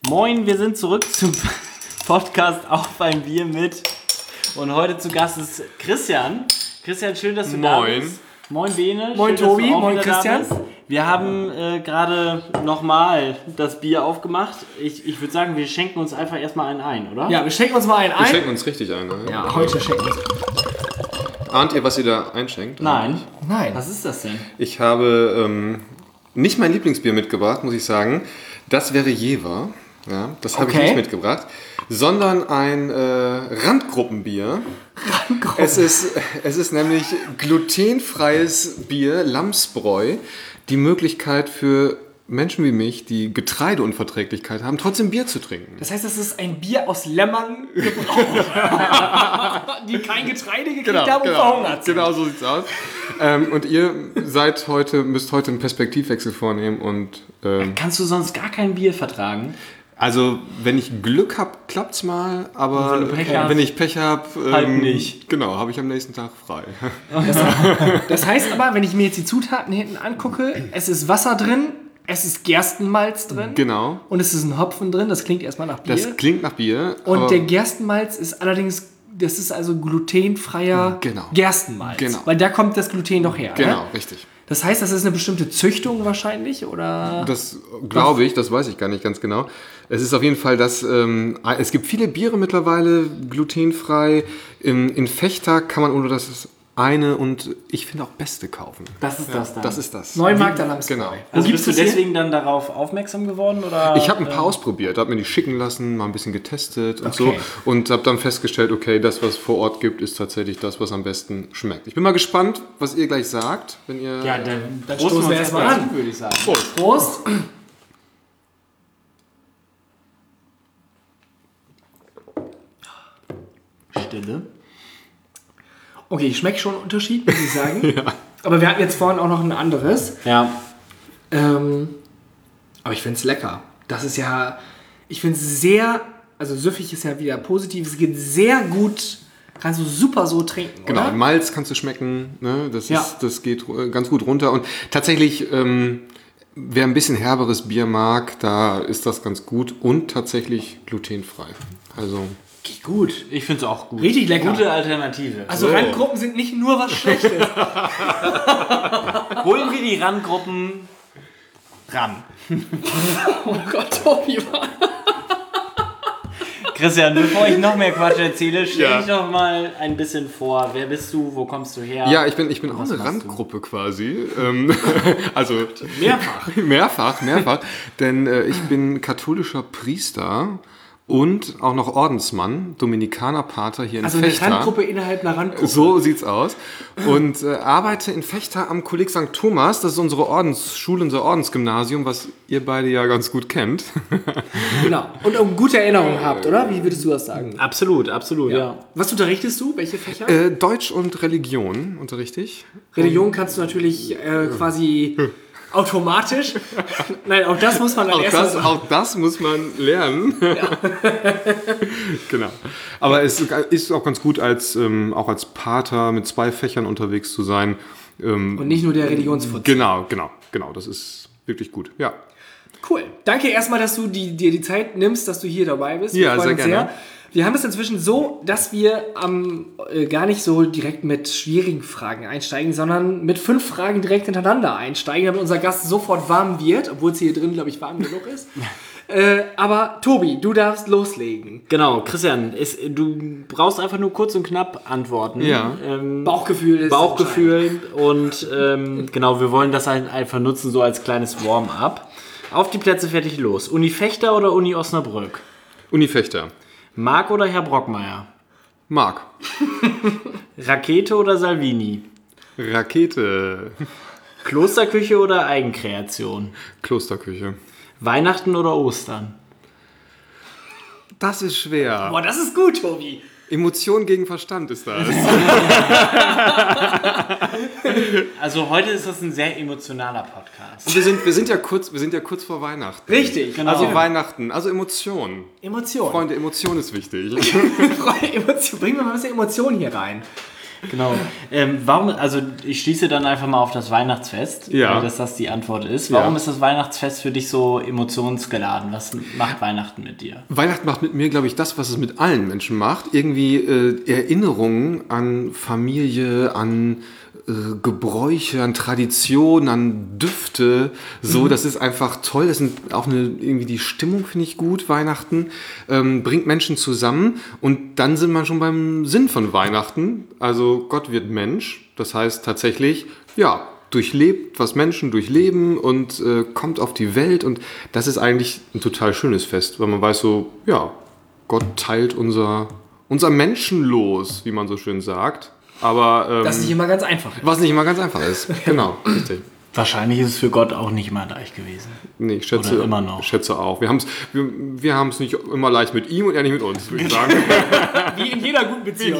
Moin, wir sind zurück zum Podcast Auf ein Bier mit. Und heute zu Gast ist Christian. Christian, schön, dass du da bist. Moin Bene. Moin schön, Tobi, moin Christian. Wir haben gerade nochmal das Bier aufgemacht. Ich würde sagen, wir schenken uns einfach erstmal einen ein, oder? Ja, wir schenken uns mal einen ein. Wir schenken uns richtig ein. Ne? Ja, heute schenken wir uns. Ahnt ihr, was ihr da einschenkt? Nein. Nein. Was ist das denn? Ich habe nicht mein Lieblingsbier mitgebracht, muss ich sagen. Das wäre Jever. Ja, das habe ich nicht mitgebracht. Sondern ein Randgruppenbier. Es ist nämlich glutenfreies Bier, Lamsbräu. Die Möglichkeit für Menschen wie mich, die Getreideunverträglichkeit haben, trotzdem Bier zu trinken. Das heißt, das ist ein Bier aus Lämmern gebraut, die kein Getreide gekriegt haben und verhungert sind. Genau so sieht's aus. Und ihr müsst heute einen Perspektivwechsel vornehmen. Und Kannst du sonst gar kein Bier vertragen? also, wenn ich Glück habe, klappt's mal, aber wenn ich Pech habe, halt nicht. Genau, habe ich am nächsten Tag frei. Das heißt aber, wenn ich mir jetzt die Zutaten hinten angucke, es ist Wasser drin, es ist Gerstenmalz drin. Genau. Und es ist ein Hopfen drin, das klingt erstmal nach Bier. Das klingt nach Bier. Und der Gerstenmalz ist allerdings, das ist also glutenfreier Gerstenmalz. Genau. Weil da kommt das Gluten doch her. Genau, Ne? richtig. Das heißt, das ist eine bestimmte Züchtung wahrscheinlich, oder? Das glaube ich, das weiß ich gar nicht ganz genau. Es ist auf jeden Fall, dass es gibt viele Biere mittlerweile glutenfrei. In Vechta kann man ohne das eine und ich finde auch beste kaufen. Das ist das dann. Das ist das. Neumarkt der Lamsbräu. Genau. Also bist du deswegen dann darauf aufmerksam geworden? Oder? Ich habe ein paar ausprobiert, habe mir die schicken lassen, mal ein bisschen getestet und so und habe dann festgestellt, okay, das, was es vor Ort gibt, ist tatsächlich das, was am besten schmeckt. Ich bin mal gespannt, was ihr gleich sagt, wenn ihr... Ja, dann stoßen wir erstmal an, würde ich sagen. Prost! Stille. Okay, ich schmecke schon einen Unterschied, muss ich sagen. Aber wir hatten jetzt vorhin auch noch ein anderes. Ja. Aber ich finde es lecker. Das ist ja, ich finde es sehr, also süffig ist ja wieder positiv, es geht sehr gut, kannst du super so trinken, Genau, oder? Malz kannst du schmecken, ne? Das geht ganz gut runter. Und tatsächlich, wer ein bisschen herberes Bier mag, da ist das ganz gut und tatsächlich glutenfrei. Also Geht gut. Ich finde es auch gut. Richtig lecker. Gute Alternative. Also Randgruppen sind nicht nur was Schlechtes. Holen wir die Randgruppen ran. Oh Gott, Tobi. Christian, bevor ich noch mehr Quatsch erzähle, stell dich doch mal ein bisschen vor. Wer bist du? Wo kommst du her? ja, ich bin auch eine Randgruppe quasi. Also Mehrfach. mehrfach. Denn ich bin katholischer Priester. Und auch noch Ordensmann, Dominikanerpater hier in Vechta. Also eine Randgruppe innerhalb einer Randgruppe. So sieht's aus. Und arbeite in Vechta am Kolleg St. Thomas. Das ist unsere Ordensschule, unser Ordensgymnasium, was ihr beide ja ganz gut kennt. Genau. Und auch gute Erinnerungen habt, oder? Wie würdest du das sagen? Absolut, ja. Was unterrichtest du? Welche Fächer? Deutsch und Religion unterrichte ich. Religion kannst du natürlich quasi automatisch. Nein, auch das muss man dann Auch das muss man lernen. Ja. Genau. Aber es ist auch ganz gut, auch als Pater mit 2 Fächern unterwegs zu sein. Und nicht nur der Religionsfuzzi. Genau. Das ist wirklich gut. Ja. Cool. Danke erstmal, dass du dir die Zeit nimmst, dass du hier dabei bist. Ja, sehr gerne. Wir haben es inzwischen so, dass wir gar nicht so direkt mit schwierigen Fragen einsteigen, sondern mit 5 Fragen direkt hintereinander einsteigen, damit unser Gast sofort warm wird, obwohl es hier drin, glaube ich, warm genug ist. Aber Tobi, du darfst loslegen. Genau, Christian, du brauchst einfach nur kurz und knapp antworten. Ja. Bauchgefühl ist Bauchgefühl und genau, wir wollen das halt einfach nutzen, so als kleines Warm-up. Auf die Plätze, fertig, los. Uni Vechta oder Uni Osnabrück? Uni Vechta. Marc oder Herr Brockmeier? Marc. Rakete oder Salvini? Rakete. Klosterküche oder Eigenkreation? Klosterküche. Weihnachten oder Ostern? Das ist schwer. Boah, das ist gut, Tobi. Emotion gegen Verstand ist das. Also heute ist das ein sehr emotionaler Podcast. Und wir sind ja kurz vor Weihnachten. Richtig, genau. Also Weihnachten, also Emotion. Emotion. Freunde, Emotion ist wichtig. Bringen wir mal ein bisschen Emotion hier rein. Genau. Warum, also ich schließe dann einfach mal auf das Weihnachtsfest, dass das die Antwort ist. Warum ist das Weihnachtsfest für dich so emotionsgeladen? Was macht Weihnachten mit dir? Weihnachten macht mit mir, glaube ich, das, was es mit allen Menschen macht. Irgendwie Erinnerungen an Familie, an Gebräuche, an Traditionen, an Düfte. So, das ist einfach toll. Das sind auch irgendwie die Stimmung, finde ich gut, Weihnachten. Bringt Menschen zusammen und dann sind wir schon beim Sinn von Weihnachten. Also Gott wird Mensch. Das heißt tatsächlich, durchlebt, was Menschen durchleben und kommt auf die Welt. Und das ist eigentlich ein total schönes Fest, weil man weiß so, Gott teilt unser Menschenlos, wie man so schön sagt. Aber das nicht immer ganz einfach ist. Was nicht immer ganz einfach ist. Genau, richtig. Wahrscheinlich ist es für Gott auch nicht mal leicht gewesen. Nee, ich schätze, oder immer noch. Schätze auch. Wir haben es nicht immer leicht mit ihm und er nicht mit uns, würde ich sagen. Wie in jeder guten Beziehung.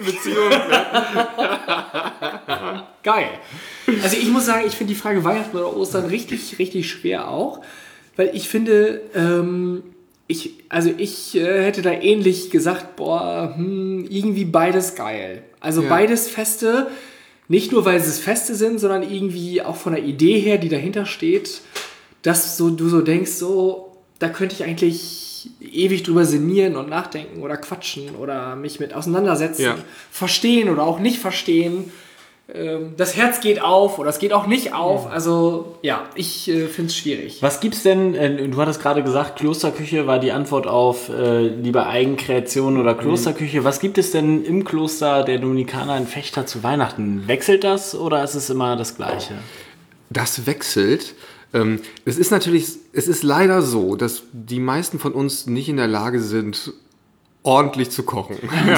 Geil. Also ich muss sagen, ich finde die Frage Weihnachten oder Ostern richtig, richtig schwer auch. Weil ich finde, ich hätte da ähnlich gesagt, irgendwie beides geil. Also beides Feste, nicht nur weil es Feste sind, sondern irgendwie auch von der Idee her, die dahinter steht, dass du so denkst, da könnte ich eigentlich ewig drüber sinnieren und nachdenken oder quatschen oder mich mit auseinandersetzen, verstehen oder auch nicht verstehen. Das Herz geht auf oder es geht auch nicht auf. Also ich finde es schwierig. Was gibt's denn, du hattest gerade gesagt, Klosterküche war die Antwort auf lieber Eigenkreation oder Klosterküche. Was gibt es denn im Kloster der Dominikaner in Vechta zu Weihnachten? Wechselt das oder ist es immer das Gleiche? Das wechselt. Es ist leider so, dass die meisten von uns nicht in der Lage sind, ordentlich zu kochen.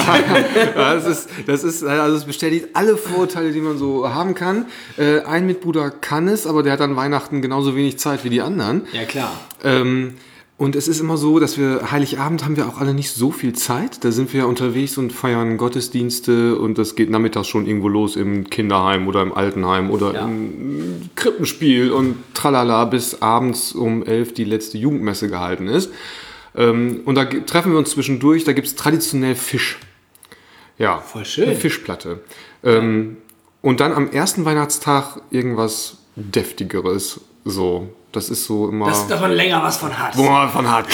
Das bestätigt alle Vorurteile, die man so haben kann. Ein Mitbruder kann es, aber der hat an Weihnachten genauso wenig Zeit wie die anderen. Ja, klar. Und es ist immer so, dass Heiligabend haben wir auch alle nicht so viel Zeit. Da sind wir unterwegs und feiern Gottesdienste und das geht nachmittags schon irgendwo los im Kinderheim oder im Altenheim oder im Krippenspiel und tralala, bis abends um 11 die letzte Jugendmesse gehalten ist. Und da treffen wir uns zwischendurch, da gibt es traditionell Fisch. Ja, voll schön. Eine Fischplatte. Und dann am ersten Weihnachtstag irgendwas Deftigeres. So, das ist so immer... Dass man länger was von hat. Wo man von hat.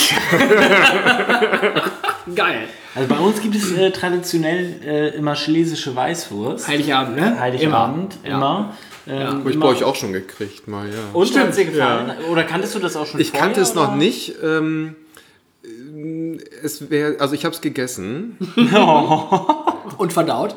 Geil. Also bei uns gibt es traditionell immer schlesische Weißwurst. Heiligabend, ne? Heiligabend, immer. Habe ich bei euch auch schon gekriegt, mal, ja. Und hat es dir gefallen? Ja. Oder kanntest du das auch schon Ich kannte es noch nicht. Ich habe es gegessen. Und verdaut.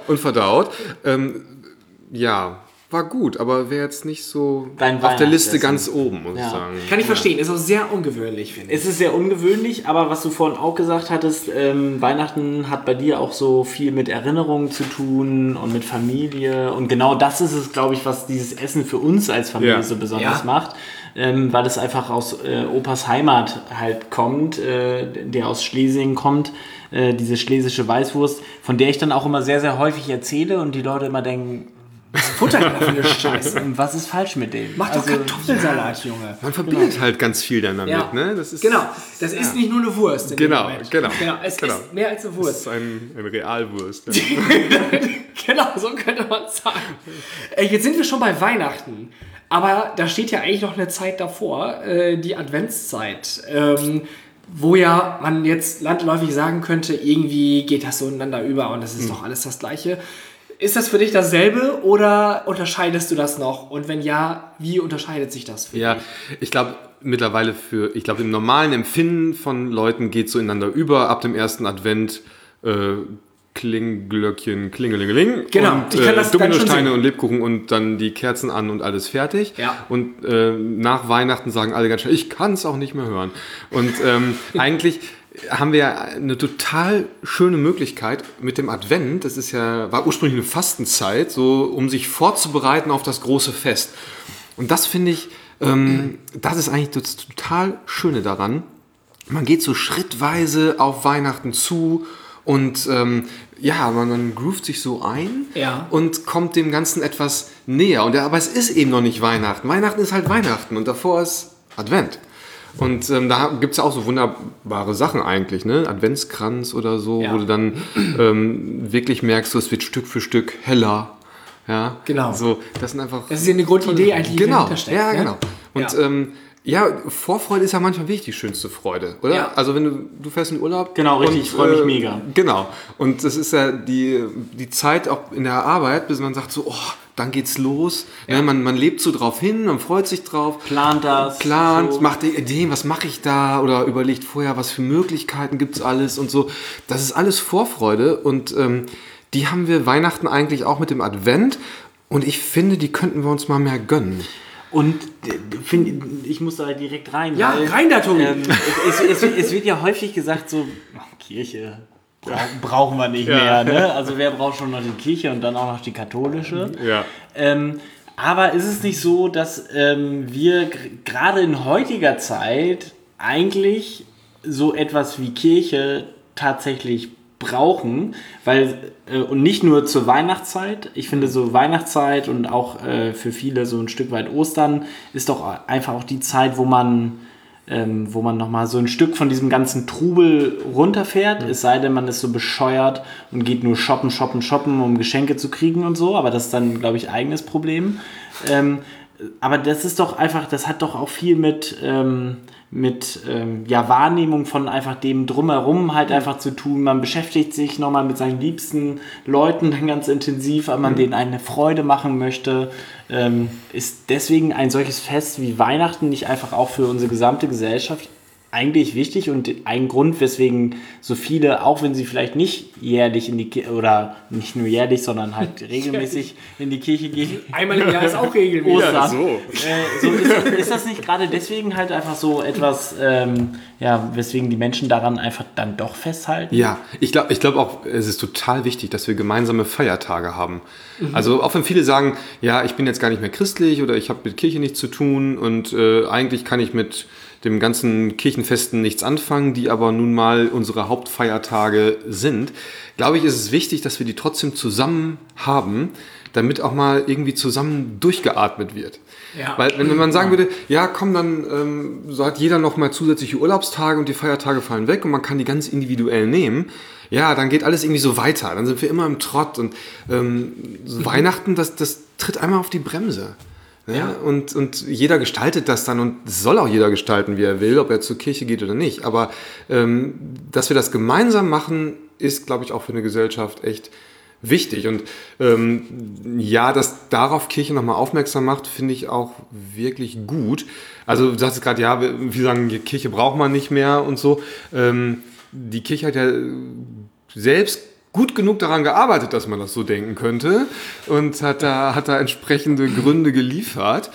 War gut, aber wäre jetzt nicht so Dein auf der Liste ganz oben, muss ich sagen. Kann ich verstehen, ist auch sehr ungewöhnlich, finde ich. Es ist sehr ungewöhnlich, aber was du vorhin auch gesagt hattest, Weihnachten hat bei dir auch so viel mit Erinnerungen zu tun und mit Familie und genau das ist es, glaube ich, was dieses Essen für uns als Familie so besonders macht. Weil es einfach aus Opas Heimat halt kommt, der aus Schlesien kommt, diese schlesische Weißwurst, von der ich dann auch immer sehr, sehr häufig erzähle und die Leute immer denken, was futtert man für eine Scheiße? Was ist falsch mit dem? Mach doch Kartoffelsalat, Junge. Man verbindet halt ganz viel dann damit, ne? Das ist, das ist nicht nur eine Wurst. Genau. Es ist mehr als eine Wurst. Das ist eine Realwurst. Genau, so könnte man es sagen. Jetzt sind wir schon bei Weihnachten. Aber da steht ja eigentlich noch eine Zeit davor, die Adventszeit, wo ja man jetzt landläufig sagen könnte, irgendwie geht das so ineinander über und das ist doch alles das Gleiche. Ist das für dich dasselbe oder unterscheidest du das noch? Und wenn ja, wie unterscheidet sich das für dich? Ich glaube mittlerweile im normalen Empfinden von Leuten geht es so ineinander über. Ab dem ersten Advent Klingglöckchen, Klingelingeling. Genau, und ich kann das Dominosteine und Lebkuchen und dann die Kerzen an und alles fertig. Ja. Und nach Weihnachten sagen alle ganz schnell, ich kann es auch nicht mehr hören. Und eigentlich haben wir eine total schöne Möglichkeit mit dem Advent. Das war ursprünglich eine Fastenzeit, so um sich vorzubereiten auf das große Fest. Und das finde ich, das ist eigentlich das total Schöne daran. Man geht so schrittweise auf Weihnachten zu und man groovt sich so ein und kommt dem Ganzen etwas näher. Aber es ist eben noch nicht Weihnachten. Weihnachten ist halt Weihnachten und davor ist Advent. Und da gibt es ja auch so wunderbare Sachen eigentlich, ne? Adventskranz oder so, wo du dann wirklich merkst, so, es wird Stück für Stück heller. Ja, genau. So, das sind einfach. Das ist ja eine Grundidee eigentlich, die dahinter steckt. Ja, genau. Und Vorfreude ist ja manchmal wirklich die schönste Freude, oder? Ja. Also wenn du fährst in Urlaub. Genau, richtig, ich freue mich mega. Genau. Und das ist ja die Zeit auch in der Arbeit, bis man sagt so, dann geht's los. Ja. Ja, man lebt so drauf hin, man freut sich drauf. Plant, so. Macht Ideen, was mache ich da? Oder überlegt vorher, was für Möglichkeiten gibt's alles und so. Das ist alles Vorfreude und die haben wir Weihnachten eigentlich auch mit dem Advent. Und ich finde, die könnten wir uns mal mehr gönnen. Und ich muss da direkt rein. Ja, weil, rein da, Tobi. Es wird ja häufig gesagt, so, Kirche brauchen wir nicht mehr. Ne? Also wer braucht schon noch die Kirche und dann auch noch die katholische? Ja. Aber ist es nicht so, dass wir gerade in heutiger Zeit eigentlich so etwas wie Kirche tatsächlich brauchen, weil und nicht nur zur Weihnachtszeit, ich finde so Weihnachtszeit und auch für viele so ein Stück weit Ostern ist doch einfach auch die Zeit, wo man nochmal so ein Stück von diesem ganzen Trubel runterfährt, es sei denn, man ist so bescheuert und geht nur shoppen, um Geschenke zu kriegen und so, aber das ist dann, glaube ich, eigenes Problem. Aber das ist doch einfach, das hat doch auch viel mit Wahrnehmung von einfach dem Drumherum halt einfach zu tun. Man beschäftigt sich nochmal mit seinen liebsten Leuten dann ganz intensiv, weil man denen eine Freude machen möchte. Ist deswegen ein solches Fest wie Weihnachten nicht einfach auch für unsere gesamte Gesellschaft eigentlich wichtig und ein Grund, weswegen so viele, auch wenn sie vielleicht nicht jährlich in die Kirche, oder nicht nur jährlich, sondern halt regelmäßig in die Kirche gehen. Einmal im Jahr ist auch regelmäßig. Ja, so. Ist das nicht gerade deswegen halt einfach so etwas, weswegen die Menschen daran einfach dann doch festhalten? Ja, ich glaube auch, es ist total wichtig, dass wir gemeinsame Feiertage haben. Also auch wenn viele sagen, ja, ich bin jetzt gar nicht mehr christlich oder ich habe mit Kirche nichts zu tun und eigentlich kann ich mit dem ganzen Kirchenfesten nichts anfangen, die aber nun mal unsere Hauptfeiertage sind, glaube ich, ist es wichtig, dass wir die trotzdem zusammen haben, damit auch mal irgendwie zusammen durchgeatmet wird. Ja. Weil wenn man sagen würde, ja komm, dann so hat jeder noch mal zusätzliche Urlaubstage und die Feiertage fallen weg und man kann die ganz individuell nehmen, ja, dann geht alles irgendwie so weiter. Dann sind wir immer im Trott und so Weihnachten, das tritt einmal auf die Bremse. Ja, und jeder gestaltet das dann und es soll auch jeder gestalten, wie er will, ob er zur Kirche geht oder nicht. Aber dass wir das gemeinsam machen, ist, glaube ich, auch für eine Gesellschaft echt wichtig. Und dass darauf Kirche nochmal aufmerksam macht, finde ich auch wirklich gut. Also du sagst gerade, ja, wir sagen, die Kirche braucht man nicht mehr und so. Die Kirche hat ja selbst gut genug daran gearbeitet, dass man das so denken könnte und hat da entsprechende Gründe geliefert.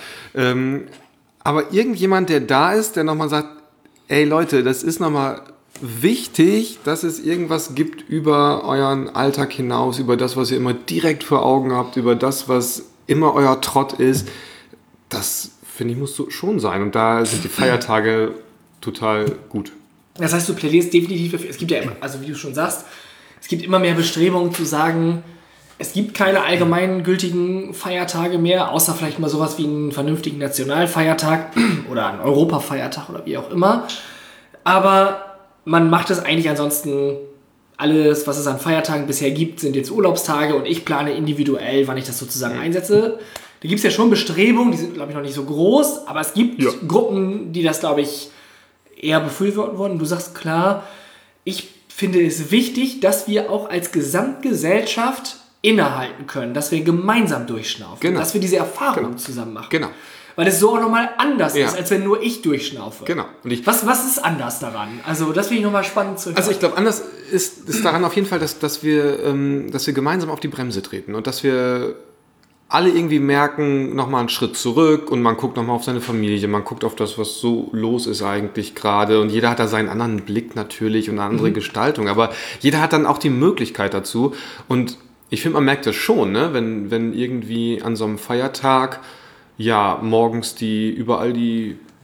Aber irgendjemand, der da ist, der nochmal sagt, ey Leute, das ist nochmal wichtig, dass es irgendwas gibt über euren Alltag hinaus, über das, was ihr immer direkt vor Augen habt, über das, was immer euer Trott ist. Das, finde ich, muss so schon sein. Und da sind die Feiertage total gut. Das heißt, du plädierst definitiv dafür. Es gibt ja immer, also wie du schon sagst, es gibt immer mehr Bestrebungen zu sagen, es gibt keine allgemein gültigen Feiertage mehr, außer vielleicht mal sowas wie einen vernünftigen Nationalfeiertag oder einen Europafeiertag oder wie auch immer. Aber man macht es eigentlich ansonsten, alles, was es an Feiertagen bisher gibt, sind jetzt Urlaubstage und ich plane individuell, wann ich das sozusagen einsetze. Da gibt es ja schon Bestrebungen, die sind, glaube ich, noch nicht so groß, aber es gibt Gruppen, die das, glaube ich, eher befürworten wollen. Du sagst klar, ich finde es wichtig, dass wir auch als Gesamtgesellschaft innehalten können, dass wir gemeinsam durchschnaufen, dass wir diese Erfahrung zusammen machen. Genau. Weil es so auch nochmal anders ist, als wenn nur ich durchschnaufe. Genau. Und was ist anders daran? Also das finde ich nochmal spannend zu hören. Also ich glaube, anders ist daran auf jeden Fall, dass wir gemeinsam auf die Bremse treten und dass wir alle irgendwie merken, nochmal einen Schritt zurück und man guckt nochmal auf seine Familie, man guckt auf das, was so los ist eigentlich gerade und jeder hat da seinen anderen Blick natürlich und eine andere Gestaltung, aber jeder hat dann auch die Möglichkeit dazu und ich finde, man merkt das schon, ne? Wenn irgendwie an so einem Feiertag morgens überall die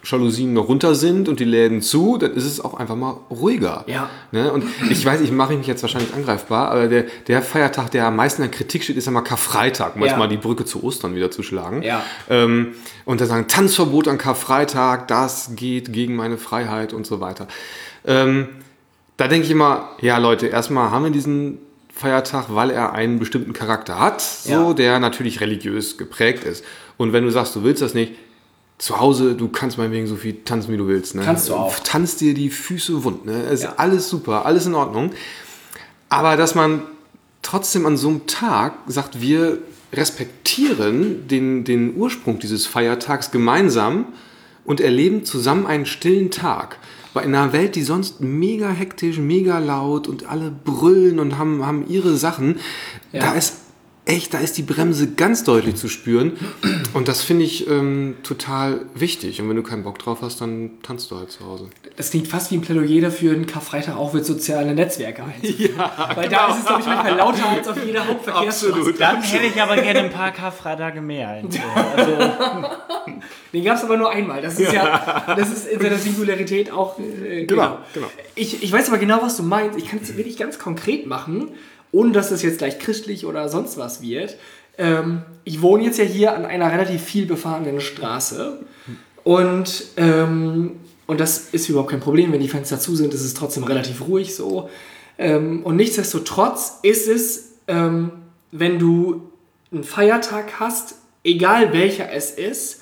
Jalousien noch runter sind und die Läden zu, dann ist es auch einfach mal ruhiger. Ja. Ne? Und ich weiß, ich mache mich jetzt wahrscheinlich angreifbar, aber der Feiertag, der am meisten in der Kritik steht, ist ja mal Karfreitag, um jetzt mal die Brücke zu Ostern wieder zu schlagen. Ja. Und da sagen, Tanzverbot an Karfreitag, das geht gegen meine Freiheit und so weiter. Da denke ich immer, ja Leute, erstmal haben wir diesen Feiertag, weil er einen bestimmten Charakter hat, so, der natürlich religiös geprägt ist. Und wenn du sagst, du willst das nicht, zu Hause, du kannst meinetwegen so viel tanzen, wie du willst. Ne? Kannst du auch. Tanz dir die Füße wund. Ne? Ist alles super, alles in Ordnung. Aber dass man trotzdem an so einem Tag sagt, wir respektieren den Ursprung dieses Feiertags gemeinsam und erleben zusammen einen stillen Tag. Weil in einer Welt, die sonst mega hektisch, mega laut und alle brüllen und haben ihre Sachen, da ist die Bremse ganz deutlich zu spüren. Und das finde ich total wichtig. Und wenn du keinen Bock drauf hast, dann tanzt du halt zu Hause. Das klingt fast wie ein Plädoyer dafür, einen Karfreitag auch mit sozialen Netzwerke einzuführen. Ja, weil da ist es, glaube ich, manchmal lauter als auf jeder Hauptverkehrsstraße. Dann hätte ich aber gerne ein paar Karfreitage mehr. Den gab es aber nur einmal. Das ist das ist in seiner Singularität auch. Genau. Ich weiß aber genau, was du meinst. Ich kann es wirklich ganz konkret machen, ohne dass das jetzt gleich christlich oder sonst was wird. Ich wohne jetzt ja hier an einer relativ viel befahrenen Straße und das ist überhaupt kein Problem, wenn die Fenster zu sind, ist es trotzdem relativ ruhig so. Und nichtsdestotrotz ist es, wenn du einen Feiertag hast, egal welcher es ist,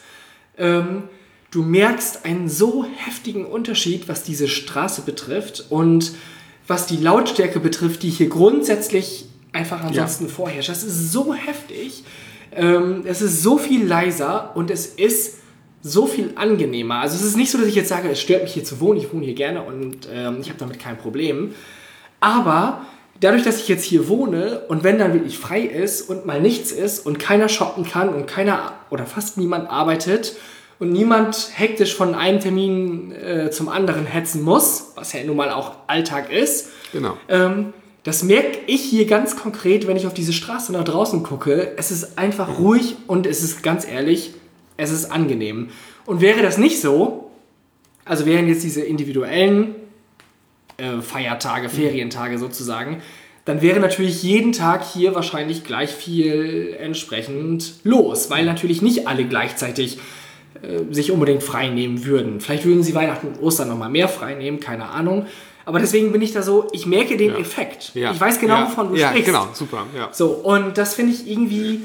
du merkst einen so heftigen Unterschied, was diese Straße betrifft und was die Lautstärke betrifft, die hier grundsätzlich einfach ansonsten vorherrscht. Das ist so heftig, es ist so viel leiser und es ist so viel angenehmer. Also es ist nicht so, dass ich jetzt sage, es stört mich hier zu wohnen, ich wohne hier gerne und ich habe damit kein Problem. Aber dadurch, dass ich jetzt hier wohne und wenn dann wirklich frei ist und mal nichts ist und keiner shoppen kann und keiner oder fast niemand arbeitet und niemand hektisch von einem Termin zum anderen hetzen muss, was ja nun mal auch Alltag ist, genau. Das merke ich hier ganz konkret, wenn ich auf diese Straße nach draußen gucke. Es ist einfach ruhig und es ist ganz ehrlich, es ist angenehm. Und wäre das nicht so, also wären jetzt diese individuellen Feiertage, Ferientage sozusagen, dann wäre natürlich jeden Tag hier wahrscheinlich gleich viel entsprechend los, weil natürlich nicht alle gleichzeitig sich unbedingt frei nehmen würden. Vielleicht würden sie Weihnachten und Ostern nochmal mehr frei nehmen, keine Ahnung. Aber deswegen bin ich da so, ich merke den Effekt. Ja. Ich weiß genau, wovon du sprichst. Ja, genau, super. Ja. So, und das finde ich irgendwie,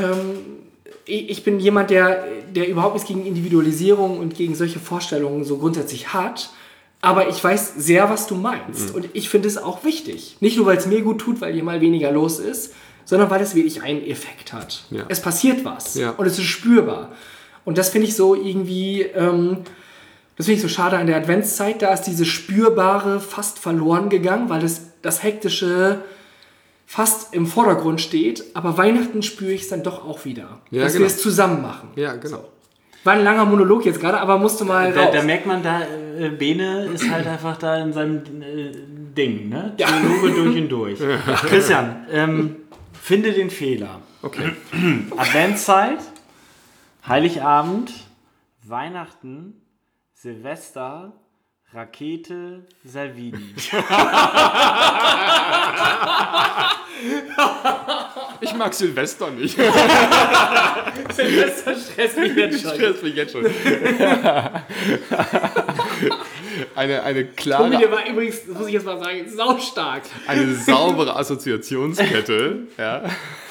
ich bin jemand, der überhaupt nichts gegen Individualisierung und gegen solche Vorstellungen so grundsätzlich hat. Aber ich weiß sehr, was du meinst. Und ich finde es auch wichtig. Nicht nur, weil es mir gut tut, weil hier mal weniger los ist, sondern weil es wirklich einen Effekt hat. Ja. Es passiert was. Ja. Und es ist spürbar. Und das finde ich so irgendwie, das finde ich so schade an der Adventszeit. Da ist diese Spürbare fast verloren gegangen, weil das Hektische fast im Vordergrund steht. Aber Weihnachten spüre ich es dann doch auch wieder. Ja, dass wir es zusammen machen. Ja, genau. So. War ein langer Monolog jetzt gerade, aber musste mal raus. Da merkt man, Bene ist halt einfach da in seinem Ding, ne? Theologe durch und durch. Ja. Christian, finde den Fehler. Okay. Adventszeit, Heiligabend, Weihnachten, Silvester, Rakete, Salvini. Ich mag Silvester nicht. Silvester stresst mich jetzt schon. Eine klare... Tobi, der war übrigens, das muss ich jetzt mal sagen, saustark. Eine saubere Assoziationskette. Ja.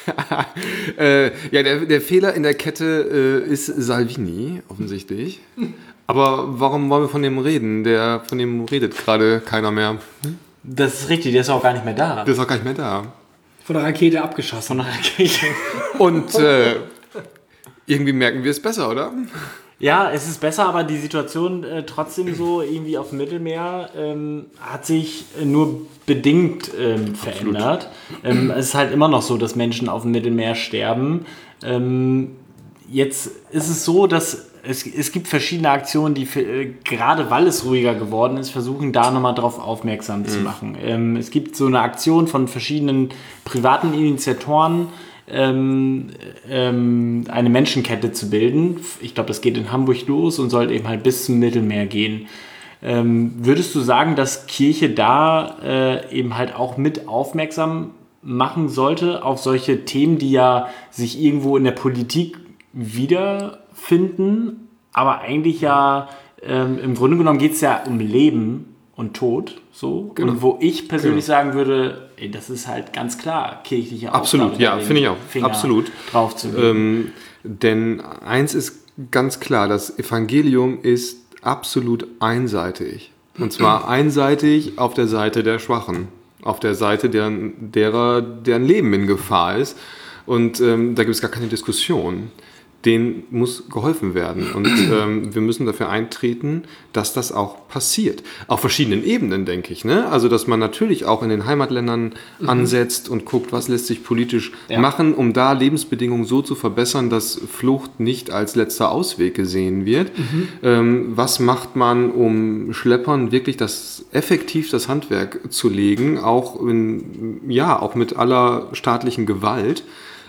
Der Fehler in der Kette ist Salvini, offensichtlich. Aber warum wollen wir von dem reden? Von dem redet gerade keiner mehr. Das ist richtig, der ist auch gar nicht mehr da. Der ist auch gar nicht mehr da. Von der Rakete abgeschossen. Von der Rakete. Und irgendwie merken wir es besser, oder? Ja, es ist besser, aber die Situation trotzdem so irgendwie auf dem Mittelmeer hat sich nur bedingt verändert. Es ist halt immer noch so, dass Menschen auf dem Mittelmeer sterben. Jetzt ist es so, dass es gibt verschiedene Aktionen, die gerade weil es ruhiger geworden ist, versuchen da nochmal drauf aufmerksam zu machen. Es gibt so eine Aktion von verschiedenen privaten Initiatoren, eine Menschenkette zu bilden. Ich glaube, das geht in Hamburg los und soll eben halt bis zum Mittelmeer gehen. Würdest du sagen, dass Kirche da eben halt auch mit aufmerksam machen sollte auf solche Themen, die ja sich irgendwo in der Politik wiederfinden, aber eigentlich ja im Grunde genommen geht es ja um Leben und Tod, so. Genau. Und wo ich persönlich sagen würde, das ist halt ganz klar kirchliche Aufgabe. Absolut, ja, finde ich auch. Finger absolut. Drauf zu legen. Denn eins ist ganz klar, das Evangelium ist absolut einseitig. Und zwar einseitig auf der Seite der Schwachen, auf der Seite deren Leben in Gefahr ist. Und da gibt es gar keine Diskussion. Denen muss geholfen werden. Und wir müssen dafür eintreten, dass das auch passiert. Auf verschiedenen Ebenen, denke ich. Ne? Also, dass man natürlich auch in den Heimatländern ansetzt und guckt, was lässt sich politisch machen, um da Lebensbedingungen so zu verbessern, dass Flucht nicht als letzter Ausweg gesehen wird. Was macht man, um Schleppern wirklich effektiv das Handwerk zu legen, auch mit aller staatlichen Gewalt.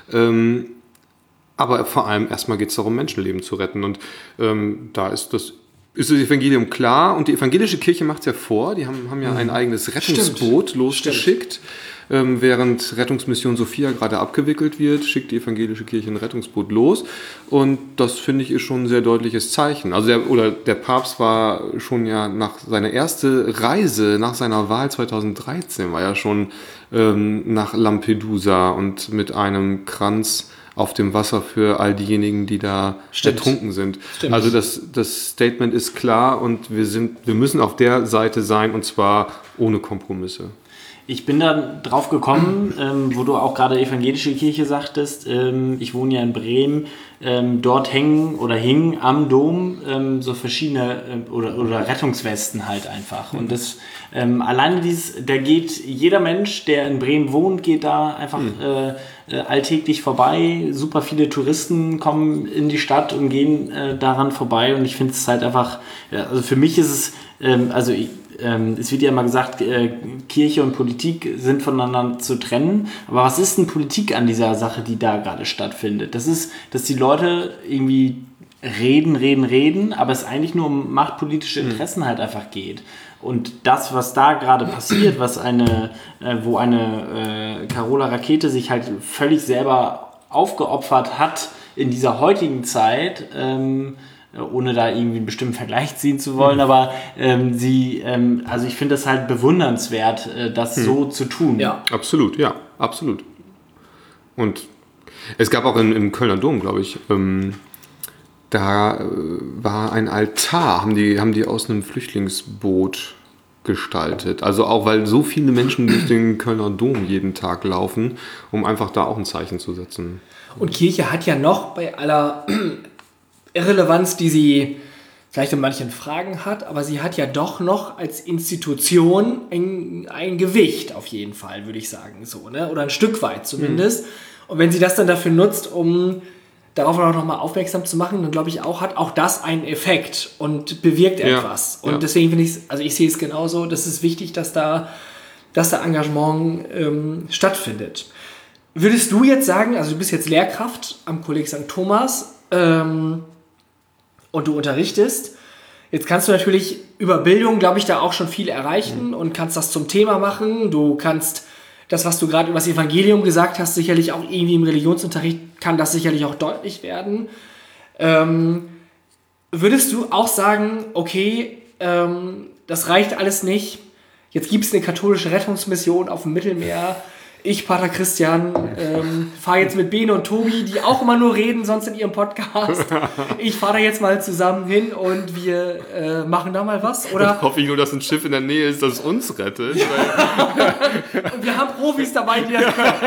Aber vor allem erstmal geht es darum, Menschenleben zu retten. Und da ist das Evangelium klar. Und die evangelische Kirche macht es ja vor. Die haben ja ein eigenes Rettungsboot losgeschickt. Während Rettungsmission Sophia gerade abgewickelt wird, schickt die evangelische Kirche ein Rettungsboot los. Und das, finde ich, ist schon ein sehr deutliches Zeichen. Also der Papst war schon ja nach seiner ersten Reise, nach seiner Wahl 2013, war ja schon nach Lampedusa und mit einem Kranz auf dem Wasser für all diejenigen, die da ertrunken sind. Stimmt. Also das Statement ist klar und wir müssen auf der Seite sein und zwar ohne Kompromisse. Ich bin da drauf gekommen, wo du auch gerade evangelische Kirche sagtest. Ich wohne ja in Bremen. Dort hingen am Dom so verschiedene oder Rettungswesten halt einfach. Und das alleine da geht jeder Mensch, der in Bremen wohnt, geht da einfach alltäglich vorbei. Super viele Touristen kommen in die Stadt und gehen daran vorbei. Und ich finde es halt einfach, also für mich ist es, es wird ja immer gesagt, Kirche und Politik sind voneinander zu trennen. Aber was ist denn Politik an dieser Sache, die da gerade stattfindet? Das ist, dass die Leute irgendwie reden, aber es eigentlich nur um machtpolitische Interessen halt einfach geht. Und das, was da gerade passiert, wo eine Carola Rakete sich halt völlig selber aufgeopfert hat in dieser heutigen Zeit, ohne da irgendwie einen bestimmten Vergleich ziehen zu wollen, aber also ich finde das halt bewundernswert, das so zu tun. Ja, absolut, ja, absolut. Und es gab auch im Kölner Dom, glaube ich, da war ein Altar, haben die aus einem Flüchtlingsboot gestaltet. Also auch, weil so viele Menschen durch den Kölner Dom jeden Tag laufen, um einfach da auch ein Zeichen zu setzen. Und Kirche hat ja noch bei aller Irrelevanz, die sie vielleicht in manchen Fragen hat, aber sie hat ja doch noch als Institution ein Gewicht auf jeden Fall, würde ich sagen, so, ne? Oder ein Stück weit zumindest. Und wenn sie das dann dafür nutzt, um darauf auch nochmal aufmerksam zu machen, dann glaube ich auch, hat auch das einen Effekt und bewirkt etwas. Und deswegen finde ich sehe es genauso, das ist wichtig, dass da Engagement stattfindet. Würdest du jetzt sagen, also du bist jetzt Lehrkraft am Kolleg St. Thomas, und du unterrichtest. Jetzt kannst du natürlich über Bildung, glaube ich, da auch schon viel erreichen und kannst das zum Thema machen. Du kannst das, was du gerade über das Evangelium gesagt hast, sicherlich auch irgendwie im Religionsunterricht kann das sicherlich auch deutlich werden. Würdest du auch sagen, okay, das reicht alles nicht, jetzt gibt es eine katholische Rettungsmission auf dem Mittelmeer, ich, Pater Christian, fahre jetzt mit Bene und Tobi, die auch immer nur reden, sonst in ihrem Podcast. Ich fahre da jetzt mal zusammen hin und wir machen da mal was. Oder hoffe ich nur, dass ein Schiff in der Nähe ist, das uns rettet. Und wir haben Profis dabei, die das können.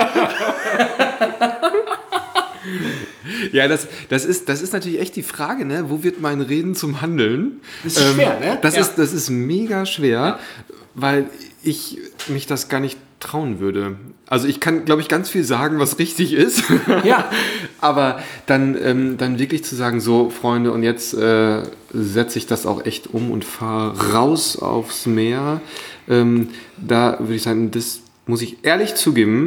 Ja, das ist natürlich echt die Frage, ne? Wo wird mein Reden zum Handeln? Das ist schwer, ne? Das ist mega schwer, weil ich mich das gar nicht trauen würde. Also ich kann, glaube ich, ganz viel sagen, was richtig ist. Ja. Aber dann wirklich zu sagen, so Freunde, und jetzt setze ich das auch echt um und fahre raus aufs Meer. Da würde ich sagen, das muss ich ehrlich zugeben,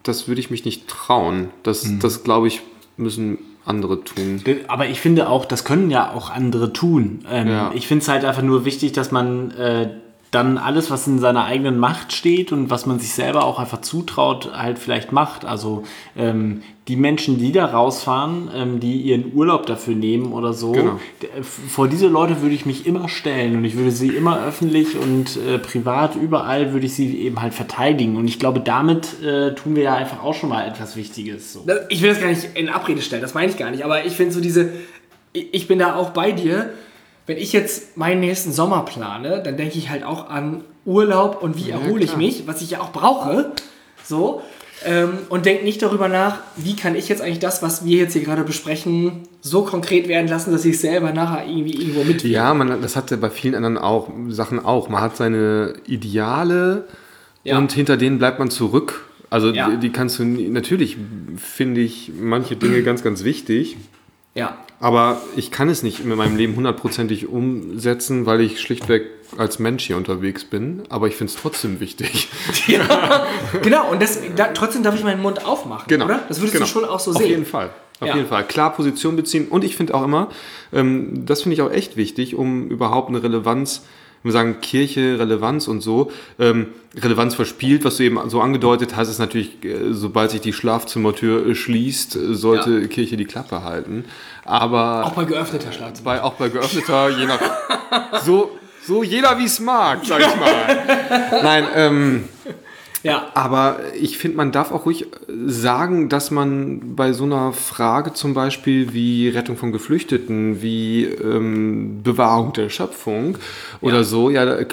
das würde ich mich nicht trauen. Das glaube ich, müssen andere tun. Aber ich finde auch, das können ja auch andere tun. Ich finde es halt einfach nur wichtig, dass man dann alles, was in seiner eigenen Macht steht und was man sich selber auch einfach zutraut, halt vielleicht macht. Also die Menschen, die da rausfahren, die ihren Urlaub dafür nehmen oder so, genau. Vor diese Leute würde ich mich immer stellen und ich würde sie immer öffentlich und privat, überall würde ich sie eben halt verteidigen. Und ich glaube, damit tun wir ja einfach auch schon mal etwas Wichtiges. So. Ich will das gar nicht in Abrede stellen, das meine ich gar nicht, aber ich finde so ich bin da auch bei dir. Wenn ich jetzt meinen nächsten Sommer plane, dann denke ich halt auch an Urlaub und wie erhole ich mich, was ich ja auch brauche, so, und denke nicht darüber nach, wie kann ich jetzt eigentlich das, was wir jetzt hier gerade besprechen, so konkret werden lassen, dass ich es selber nachher irgendwie irgendwo mitwiege. Ja, das hat ja bei vielen anderen Sachen auch. Man hat seine Ideale und hinter denen bleibt man zurück. Also die kannst du, natürlich finde ich manche Dinge ganz, ganz wichtig. Ja. Aber ich kann es nicht in meinem Leben 100%ig umsetzen, weil ich schlichtweg als Mensch hier unterwegs bin. Aber ich finde es trotzdem wichtig. Ja, genau. Und trotzdem darf ich meinen Mund aufmachen, oder? Das würdest du schon auch so sehen. Auf jeden Fall. Auf jeden Fall. Klar Position beziehen. Und ich finde auch immer, das finde ich auch echt wichtig, um überhaupt eine Relevanz, wir sagen Kirche, Relevanz und so, Relevanz verspielt, was du eben so angedeutet hast, ist natürlich, sobald sich die Schlafzimmertür schließt, sollte Kirche die Klappe halten. Aber auch bei geöffneter Schlafzimmertür. Auch bei geöffneter, je nach so jeder wie es mag, sag ich mal. Nein, aber ich finde, man darf auch ruhig sagen, dass man bei so einer Frage zum Beispiel wie Rettung von Geflüchteten, wie Bewahrung der Schöpfung oder so,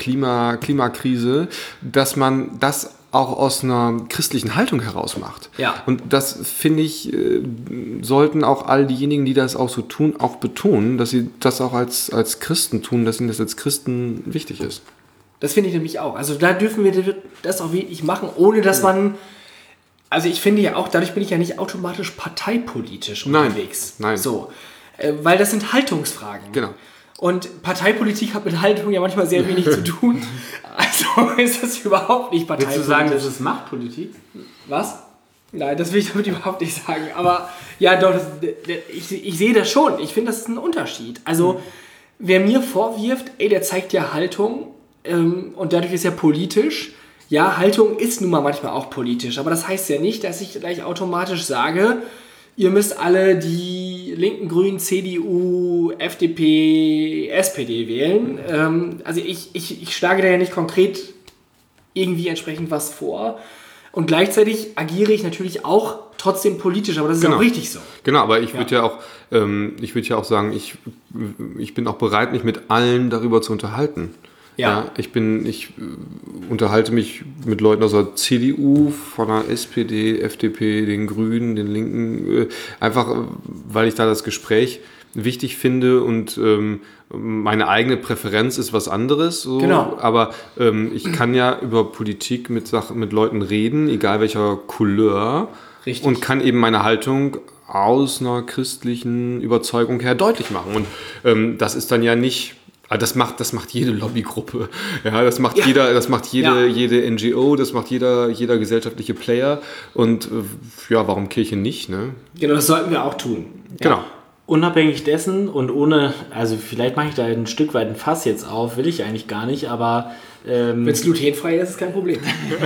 Klimakrise, dass man das auch aus einer christlichen Haltung heraus macht. Ja. Und das, finde ich, sollten auch all diejenigen, die das auch so tun, auch betonen, dass sie das auch als Christen tun, dass ihnen das als Christen wichtig ist. Das finde ich nämlich auch. Also da dürfen wir das auch wirklich machen, ohne dass man... Also ich finde ja auch, dadurch bin ich ja nicht automatisch parteipolitisch unterwegs. Nein. So, weil das sind Haltungsfragen. Genau. Und Parteipolitik hat mit Haltung ja manchmal sehr wenig zu tun. Also ist das überhaupt nicht parteipolitisch. Willst du sagen, das ist Machtpolitik? Was? Nein, das will ich damit überhaupt nicht sagen. Aber ja, doch, ich sehe das schon. Ich finde, das ist ein Unterschied. Also wer mir vorwirft, der zeigt ja Haltung, und dadurch ist er politisch. Ja, Haltung ist nun mal manchmal auch politisch, aber das heißt ja nicht, dass ich gleich automatisch sage, ihr müsst alle die linken Grünen, CDU, FDP, SPD wählen. Also ich schlage da ja nicht konkret irgendwie entsprechend was vor. Und gleichzeitig agiere ich natürlich auch trotzdem politisch, aber das ist auch richtig so. Genau, aber ich würde ja auch sagen, ich bin auch bereit, mich mit allen darüber zu unterhalten. Ja, ich unterhalte mich mit Leuten aus der CDU, von der SPD, FDP, den Grünen, den Linken, einfach weil ich da das Gespräch wichtig finde und meine eigene Präferenz ist was anderes. So. Genau. Aber ich kann ja über Politik mit Leuten reden, egal welcher Couleur. Richtig. Und kann eben meine Haltung aus einer christlichen Überzeugung her deutlich machen. Und das ist dann ja nicht... Das macht jede Lobbygruppe, das macht jede NGO, das macht jeder gesellschaftliche Player und warum Kirche nicht, ne? Genau, das sollten wir auch tun. Genau. Unabhängig dessen und ohne, also vielleicht mache ich da ein Stück weit ein Fass jetzt auf, will ich eigentlich gar nicht, aber... Wenn es glutenfrei ist, ist kein Problem.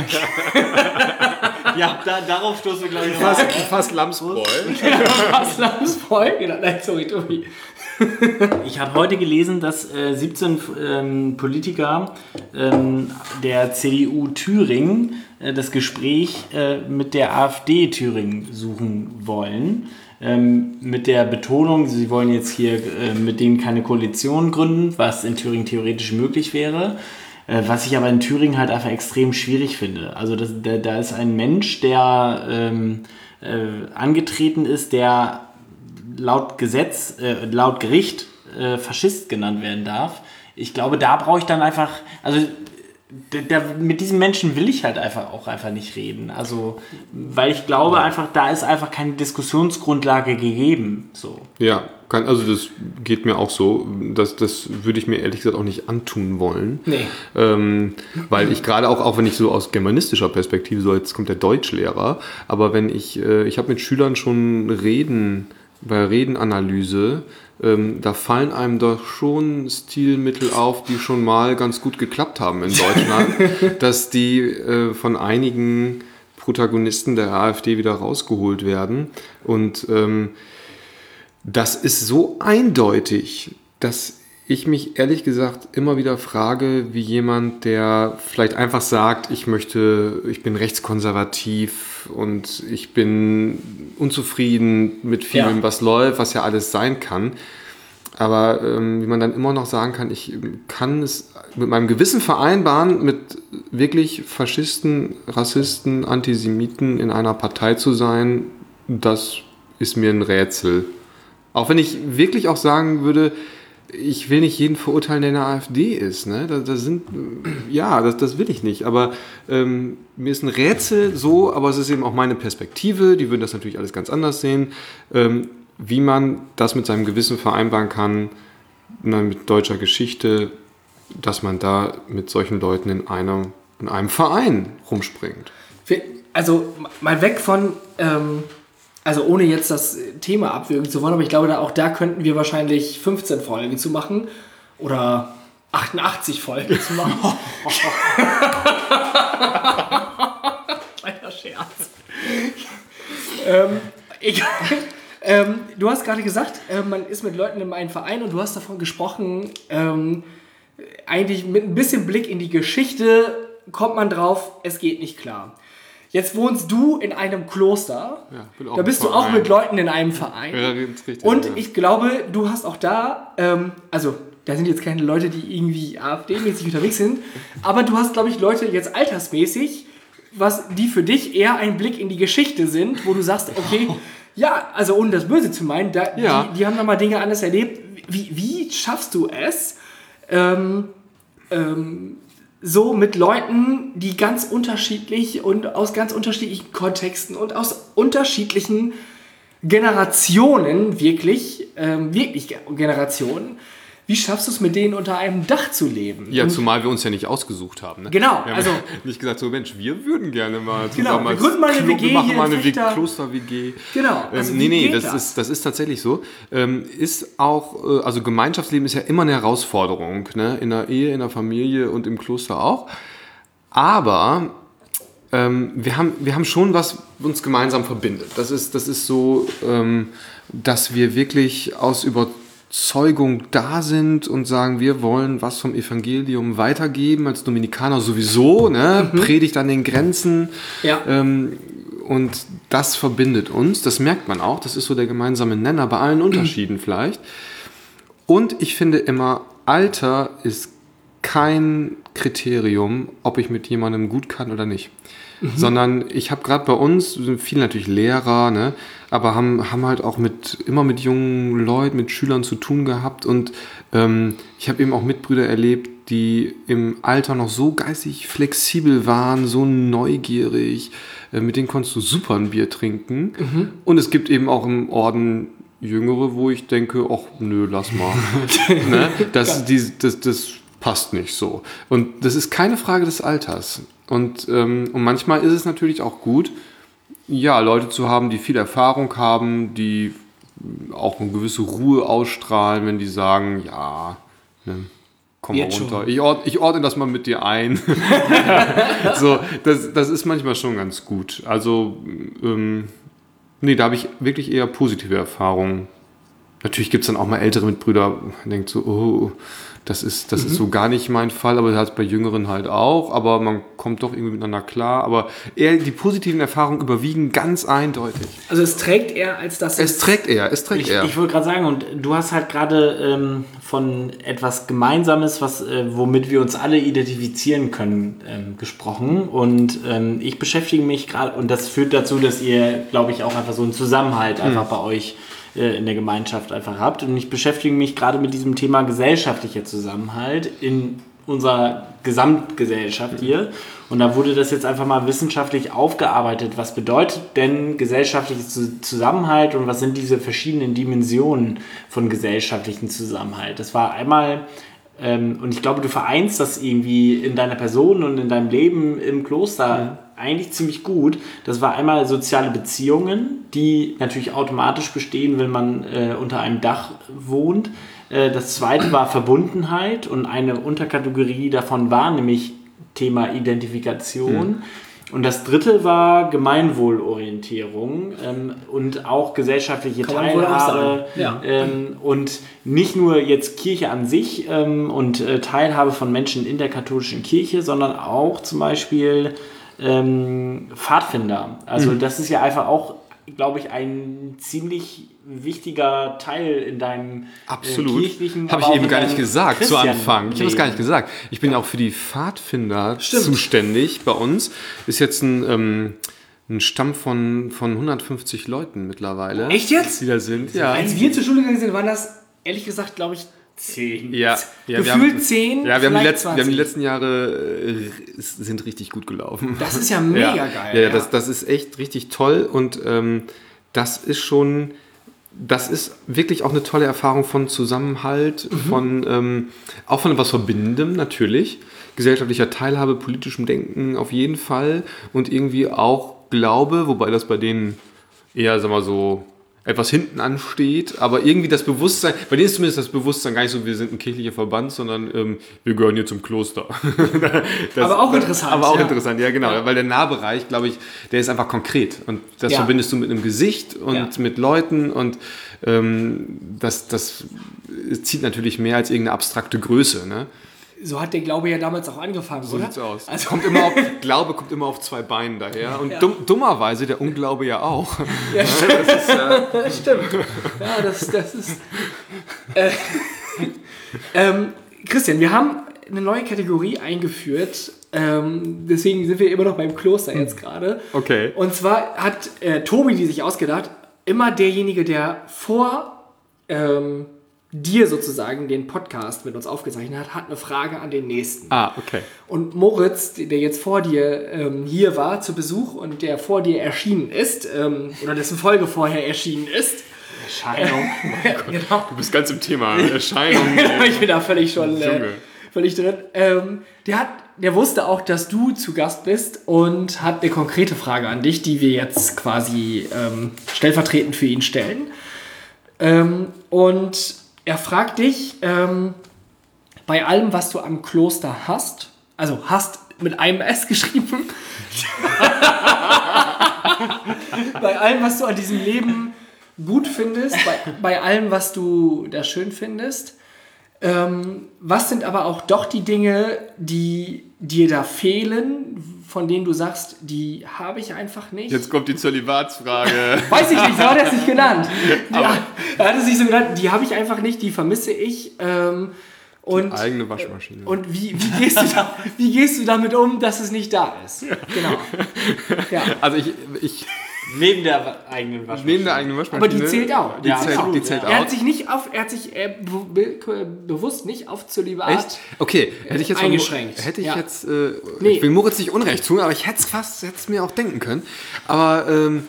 Ja, darauf stoßen wir gleich noch. Fast Lamsbräu. Fast Lamsbräu? Genau, nein, sorry, Tobi. Ich habe heute gelesen, dass 17 Politiker der CDU Thüringen das Gespräch mit der AfD Thüringen suchen wollen. Mit der Betonung, sie wollen jetzt hier mit denen keine Koalition gründen, was in Thüringen theoretisch möglich wäre. Was ich aber in Thüringen halt einfach extrem schwierig finde. Also da ist ein Mensch, der angetreten ist, der laut Gericht Faschist genannt werden darf. Ich glaube, da brauche ich dann einfach, also mit diesem Menschen will ich halt einfach nicht reden. Also, weil ich glaube einfach, da ist einfach keine Diskussionsgrundlage gegeben. So. Ja, also das geht mir auch so. Das würde ich mir ehrlich gesagt auch nicht antun wollen. Nee. Weil ich gerade auch wenn ich so aus germanistischer Perspektive, so jetzt kommt der Deutschlehrer, aber wenn ich habe mit Schülern schon bei Redenanalyse, da fallen einem doch schon Stilmittel auf, die schon mal ganz gut geklappt haben in Deutschland, dass die von einigen Protagonisten der AfD wieder rausgeholt werden. Und das ist so eindeutig, dass ich mich ehrlich gesagt immer wieder frage, wie jemand, der vielleicht einfach sagt, ich bin rechtskonservativ und ich bin unzufrieden mit vielem, was läuft, was ja alles sein kann. Aber wie man dann immer noch sagen kann, ich kann es mit meinem Gewissen vereinbaren, mit wirklich Faschisten, Rassisten, Antisemiten in einer Partei zu sein, das ist mir ein Rätsel. Auch wenn ich wirklich auch sagen würde, ich will nicht jeden verurteilen, der in der AfD ist. Ne? Das will ich nicht. Aber mir ist ein Rätsel so, aber es ist eben auch meine Perspektive, die würden das natürlich alles ganz anders sehen, wie man das mit seinem Gewissen vereinbaren kann, mit deutscher Geschichte, dass man da mit solchen Leuten in einem Verein rumspringt. Also mal weg von, also ohne jetzt das Thema abwürgen zu wollen, aber ich glaube, da könnten wir wahrscheinlich 15 Folgen zu machen oder 88 Folgen zu machen. Kleiner Scherz. Du hast gerade gesagt, man ist mit Leuten in einem Verein und du hast davon gesprochen, eigentlich mit ein bisschen Blick in die Geschichte kommt man drauf, es geht nicht klar. Jetzt wohnst du in einem Kloster, da bist du auch mit Leuten in einem Verein. Ja, richtig, und ich glaube, du hast auch da, also da sind jetzt keine Leute, die irgendwie AfD-mäßig unterwegs sind, aber du hast, glaube ich, Leute jetzt altersmäßig, die für dich eher ein Blick in die Geschichte sind, wo du sagst, okay, ja, also ohne das Böse zu meinen, die haben nochmal Dinge anders erlebt. Wie schaffst du es, so mit Leuten, die ganz unterschiedlich und aus ganz unterschiedlichen Kontexten und aus unterschiedlichen Generationen, wirklich Generationen, wie schaffst du es, mit denen unter einem Dach zu leben? Ja, zumal wir uns ja nicht ausgesucht haben. Ne? Genau. Wir haben nicht gesagt, so Mensch, wir würden gerne mal zusammen wir gründen mal eine WG wir machen mal eine Kloster-WG. Genau. Also das ist tatsächlich so. Ist auch, also Gemeinschaftsleben ist ja immer eine Herausforderung, ne? In der Ehe, in der Familie und im Kloster auch. Aber wir haben schon, was uns gemeinsam verbindet. Das ist so, dass wir wirklich aus Überzeugung da sind und sagen, wir wollen was vom Evangelium weitergeben, als Dominikaner sowieso, ne? Predigt an den Grenzen. Ja. Und das verbindet uns, das merkt man auch, das ist so der gemeinsame Nenner bei allen Unterschieden vielleicht. Und ich finde immer, Alter ist kein Kriterium, ob ich mit jemandem gut kann oder nicht. Sondern ich habe gerade bei uns, sind viele natürlich Lehrer, ne, aber haben halt auch immer mit jungen Leuten, mit Schülern zu tun gehabt und ich habe eben auch Mitbrüder erlebt, die im Alter noch so geistig flexibel waren, so neugierig, mit denen konntest du super ein Bier trinken und es gibt eben auch im Orden Jüngere, wo ich denke, ach nö, lass mal, ne? Das passt nicht so und das ist keine Frage des Alters. Und manchmal ist es natürlich auch gut, ja, Leute zu haben, die viel Erfahrung haben, die auch eine gewisse Ruhe ausstrahlen, wenn die sagen, ja, ne, komm mal runter. Ich ordne das mal mit dir ein. So, das ist manchmal schon ganz gut. Also, da habe ich wirklich eher positive Erfahrungen. Natürlich gibt es dann auch mal ältere Mitbrüder, man denkt so, oh, das ist so gar nicht mein Fall, aber das hat es bei Jüngeren halt auch, aber man kommt doch irgendwie miteinander klar, aber eher die positiven Erfahrungen überwiegen ganz eindeutig. Also es trägt eher, als dass es trägt eher. Ich wollte gerade sagen, und du hast halt gerade von etwas Gemeinsames, womit wir uns alle identifizieren können, gesprochen und ich beschäftige mich gerade, und das führt dazu, dass ihr, glaube ich, auch einfach so einen Zusammenhalt einfach bei euch in der Gemeinschaft einfach habt. Und ich beschäftige mich gerade mit diesem Thema gesellschaftlicher Zusammenhalt in unserer Gesamtgesellschaft hier. Und da wurde das jetzt einfach mal wissenschaftlich aufgearbeitet. Was bedeutet denn gesellschaftlicher Zusammenhalt und was sind diese verschiedenen Dimensionen von gesellschaftlichem Zusammenhalt? Das war einmal, und ich glaube, du vereinst das irgendwie in deiner Person und in deinem Leben im Kloster eigentlich ziemlich gut. Das war einmal soziale Beziehungen, die natürlich automatisch bestehen, wenn man unter einem Dach wohnt. Das zweite war Verbundenheit und eine Unterkategorie davon war nämlich Thema Identifikation. Und das dritte war Gemeinwohlorientierung und auch gesellschaftliche Teilhabe und nicht nur jetzt Kirche an sich und Teilhabe von Menschen in der katholischen Kirche, sondern auch zum Beispiel Pfadfinder. Also das ist ja einfach auch, glaube ich, ein ziemlich wichtiger Teil in deinem kirchlichen... Habe ich eben gar nicht gesagt zu Anfang. Ich habe es gar nicht gesagt. Ich bin ja auch für die Pfadfinder zuständig bei uns. Ist jetzt ein Stamm von 150 Leuten mittlerweile. Echt jetzt? Die da sind. Ja. Als wir zur Schule gegangen sind, waren das, ehrlich gesagt, glaube ich, 10. Ja, Gefühlt 10, ja, wir haben die letzten Jahre sind richtig gut gelaufen. Das ist ja mega geil. Ja, das ist echt richtig toll und das ist wirklich auch eine tolle Erfahrung von Zusammenhalt, von auch von etwas Verbindendem natürlich, gesellschaftlicher Teilhabe, politischem Denken auf jeden Fall und irgendwie auch Glaube, wobei das bei denen eher, sagen wir so, etwas hinten ansteht, aber irgendwie das Bewusstsein, bei denen ist zumindest das Bewusstsein gar nicht so, wir sind ein kirchlicher Verband, sondern wir gehören hier zum Kloster. Aber auch interessant. Aber auch interessant, ja genau, weil der Nahbereich, glaube ich, der ist einfach konkret und das verbindest du mit einem Gesicht und mit Leuten und das zieht natürlich mehr als irgendeine abstrakte Größe, ne? So hat der Glaube ja damals auch angefangen, so oder? So sieht's aus. Also Glaube kommt immer auf zwei Beinen daher. Und dummerweise der Unglaube ja auch. Ja, stimmt. Das stimmt. Ja, das ist... Christian, wir haben eine neue Kategorie eingeführt. Deswegen sind wir immer noch beim Kloster jetzt gerade. Okay. Und zwar hat Tobi die sich ausgedacht, immer derjenige, der vor... dir sozusagen den Podcast mit uns aufgezeichnet hat eine Frage an den Nächsten. Ah, okay. Und Moritz, der jetzt vor dir hier war zu Besuch und der vor dir erschienen ist, oder dessen Folge vorher erschienen ist. Erscheinung. Genau. Du bist ganz im Thema. Erscheinung. Ich bin da völlig drin. Der wusste auch, dass du zu Gast bist und hat eine konkrete Frage an dich, die wir jetzt quasi stellvertretend für ihn stellen. Und er fragt dich, bei allem, was du am Kloster hast, also hast mit einem S geschrieben, bei allem, was du an diesem Leben gut findest, bei allem, was du da schön findest, was sind aber auch doch die Dinge, die dir da fehlen, von denen du sagst, die habe ich einfach nicht? Jetzt kommt die Zölibatsfrage. Weiß ich nicht, so hat er es nicht genannt. Er hat es nicht so genannt, die habe ich einfach nicht, die vermisse ich. Und, die eigene Waschmaschine. Und wie gehst du damit um, dass es nicht da ist? Genau. Ja. Also ich Neben der eigenen Waschmaschine. Aber die zählt auch. Die zählt auch. Er hat sich bewusst nicht auf Zölibat Echt? Okay, hätte ich jetzt eingeschränkt. Ich will Moritz nicht Unrecht tun, aber ich hätte es mir auch denken können. Aber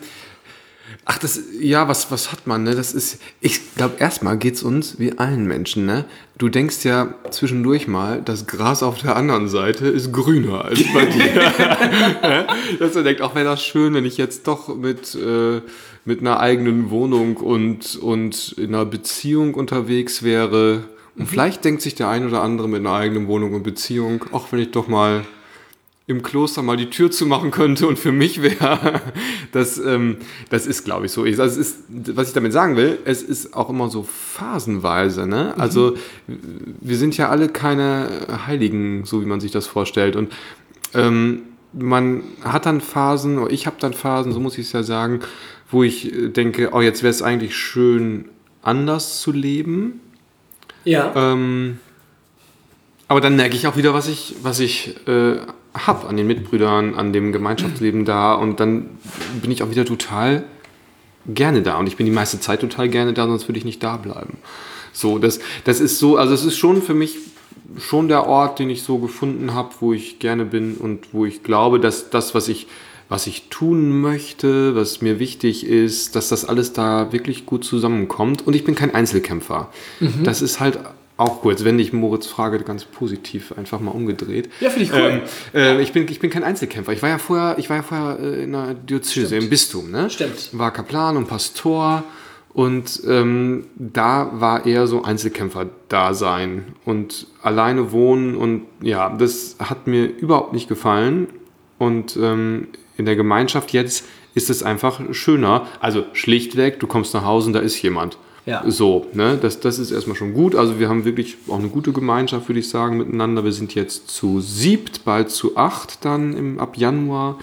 was hat man, ne? Das ist, ich glaube, erstmal geht's uns wie allen Menschen, ne? Du denkst ja zwischendurch mal, das Gras auf der anderen Seite ist grüner als bei dir. Dass du denkst, auch wäre das schön, wenn ich jetzt doch mit einer eigenen Wohnung und in einer Beziehung unterwegs wäre. Und vielleicht denkt sich der ein oder andere mit einer eigenen Wohnung und Beziehung, auch wenn ich doch mal im Kloster mal die Tür zumachen könnte und für mich wäre, das ist, glaube ich, so. Was ich damit sagen will, es ist auch immer so phasenweise, ne? Also wir sind ja alle keine Heiligen, so wie man sich das vorstellt. Und man hat dann Phasen, oder ich habe dann Phasen, so muss ich es ja sagen, wo ich denke, oh, jetzt wäre es eigentlich schön, anders zu leben. Ja. Aber dann merke ich auch wieder, was ich habe an den Mitbrüdern, an dem Gemeinschaftsleben da, und dann bin ich auch wieder total gerne da, und ich bin die meiste Zeit total gerne da, sonst würde ich nicht da bleiben. So, das ist so, also es ist schon für mich schon der Ort, den ich so gefunden habe, wo ich gerne bin und wo ich glaube, dass das, was ich tun möchte, was mir wichtig ist, dass das alles da wirklich gut zusammenkommt. Und ich bin kein Einzelkämpfer. Das ist halt auch gut. Jetzt wende ich Moritz' Frage ganz positiv einfach mal umgedreht. Ja, finde ich cool. Ich bin kein Einzelkämpfer. Ich war ja vorher in einer Diözese, im Bistum. Ne? Stimmt. War Kaplan und Pastor. Und da war eher so Einzelkämpfer-Dasein und alleine wohnen. Und ja, das hat mir überhaupt nicht gefallen. Und in der Gemeinschaft jetzt ist es einfach schöner. Also schlichtweg, du kommst nach Hause und da ist jemand. Ja. So, ne? Das ist erstmal schon gut. Also wir haben wirklich auch eine gute Gemeinschaft, würde ich sagen, miteinander. Wir sind jetzt zu 7, bald zu 8 dann ab Januar.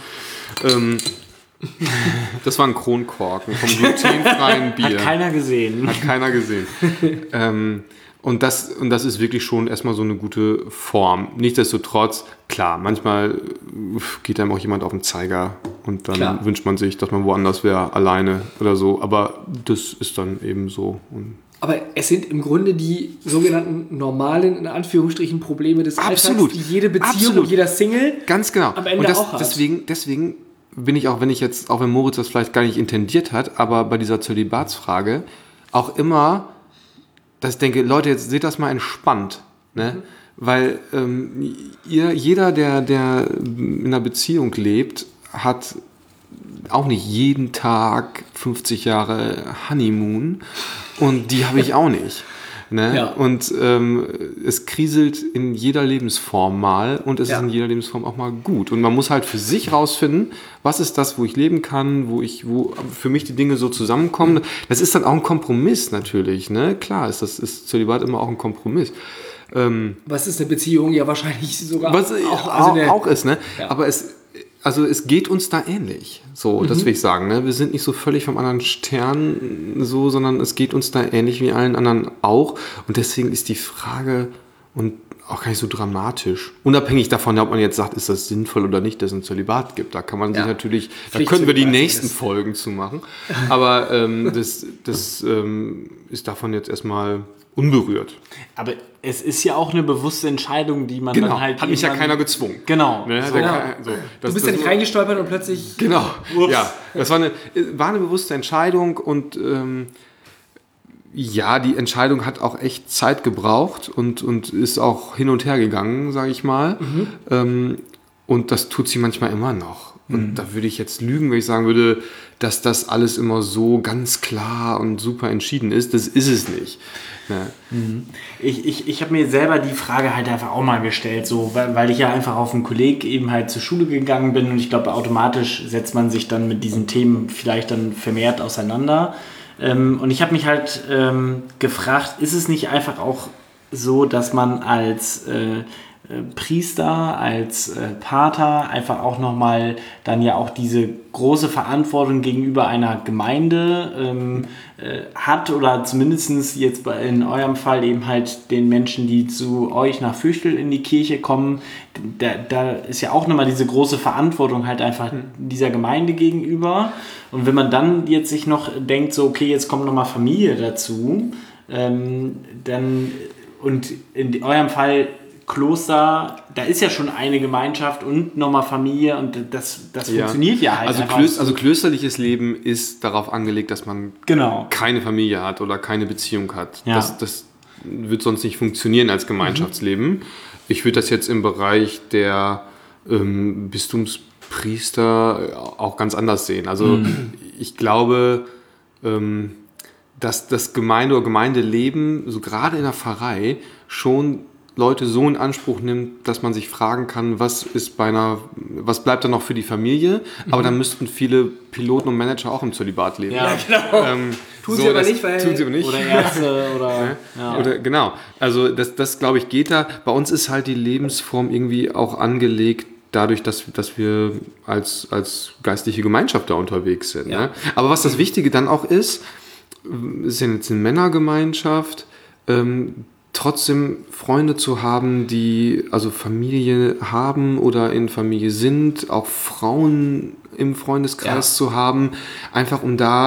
Das war ein Kronkorken vom glutenfreien Bier. Hat keiner gesehen. Und das ist wirklich schon erstmal so eine gute Form. Nichtsdestotrotz, klar, manchmal geht einem auch jemand auf den Zeiger und dann wünscht man sich, dass man woanders wäre, alleine oder so. Aber das ist dann eben so. Aber es sind im Grunde die sogenannten normalen, in Anführungsstrichen, Probleme des Alltags, die jede Beziehung und jeder Single ganz genau. am Ende auch hat. Deswegen bin ich auch, auch wenn Moritz das vielleicht gar nicht intendiert hat, aber bei dieser Zölibatsfrage auch immer, dass ich denke, Leute, jetzt seht das mal entspannt, ne? Weil jeder, der in einer Beziehung lebt, hat auch nicht jeden Tag 50 Jahre Honeymoon und die habe ich auch nicht. Ne? Ja. Und es kriselt in jeder Lebensform mal und es ist in jeder Lebensform auch mal gut. Und man muss halt für sich rausfinden, was ist das, wo ich leben kann, wo für mich die Dinge so zusammenkommen. Das ist dann auch ein Kompromiss natürlich. Ne? Klar, ist Zölibat immer auch ein Kompromiss. Was ist eine Beziehung? Ja, wahrscheinlich sogar auch ist. Ne? Ja. Aber es geht uns da ähnlich. So, das will ich sagen. Ne? Wir sind nicht so völlig vom anderen Stern, so, sondern es geht uns da ähnlich wie allen anderen auch. Und deswegen ist die Frage und auch gar nicht so dramatisch. Unabhängig davon, ob man jetzt sagt, ist das sinnvoll oder nicht, dass es ein Zölibat gibt. Da kann man sich natürlich, da können wir die nächsten Folgen zu machen. Aber das ist davon jetzt erstmal unberührt. Aber es ist ja auch eine bewusste Entscheidung, die man dann halt... Hat mich ja keiner gezwungen. Genau. Ne? Du bist ja nicht reingestolpert und plötzlich... Genau. Ja, das war eine bewusste Entscheidung und die Entscheidung hat auch echt Zeit gebraucht und ist auch hin und her gegangen, sage ich mal. Und das tut sie manchmal immer noch. Und da würde ich jetzt lügen, wenn ich sagen würde, dass das alles immer so ganz klar und super entschieden ist. Das ist es nicht. Ja. Ich habe mir selber die Frage halt einfach auch mal gestellt, so, weil ich ja einfach auf einen Kolleg eben halt zur Schule gegangen bin und ich glaube, automatisch setzt man sich dann mit diesen Themen vielleicht dann vermehrt auseinander. Und ich habe mich halt gefragt, ist es nicht einfach auch so, dass man als Priester, als Pater einfach auch nochmal dann ja auch diese große Verantwortung gegenüber einer Gemeinde hat oder zumindest jetzt in eurem Fall eben halt den Menschen, die zu euch nach Fürchtel in die Kirche kommen, da ist ja auch nochmal diese große Verantwortung halt einfach dieser Gemeinde gegenüber. Und wenn man dann jetzt sich noch denkt, so okay, jetzt kommt nochmal Familie dazu, dann und in eurem Fall Kloster, da ist ja schon eine Gemeinschaft und nochmal Familie und das funktioniert ja halt. Also klösterliches Leben ist darauf angelegt, dass man keine Familie hat oder keine Beziehung hat. Ja. Das wird sonst nicht funktionieren als Gemeinschaftsleben. Ich würde das jetzt im Bereich der Bistumspriester auch ganz anders sehen. Also ich glaube, dass das Gemeindeleben, so gerade in der Pfarrei, schon Leute so in Anspruch nimmt, dass man sich fragen kann, was bleibt da noch für die Familie? Aber dann müssten viele Piloten und Manager auch im Zölibat leben. Ja, genau. Tun sie aber nicht. Oder Ärzte oder genau. Also das glaube ich geht da. Bei uns ist halt die Lebensform irgendwie auch angelegt dadurch, dass wir als geistliche Gemeinschaft da unterwegs sind. Ja. Ne? Aber was das Wichtige dann auch ist ja jetzt eine Männergemeinschaft, trotzdem Freunde zu haben, die also Familie haben oder in Familie sind, auch Frauen im Freundeskreis zu haben, einfach um da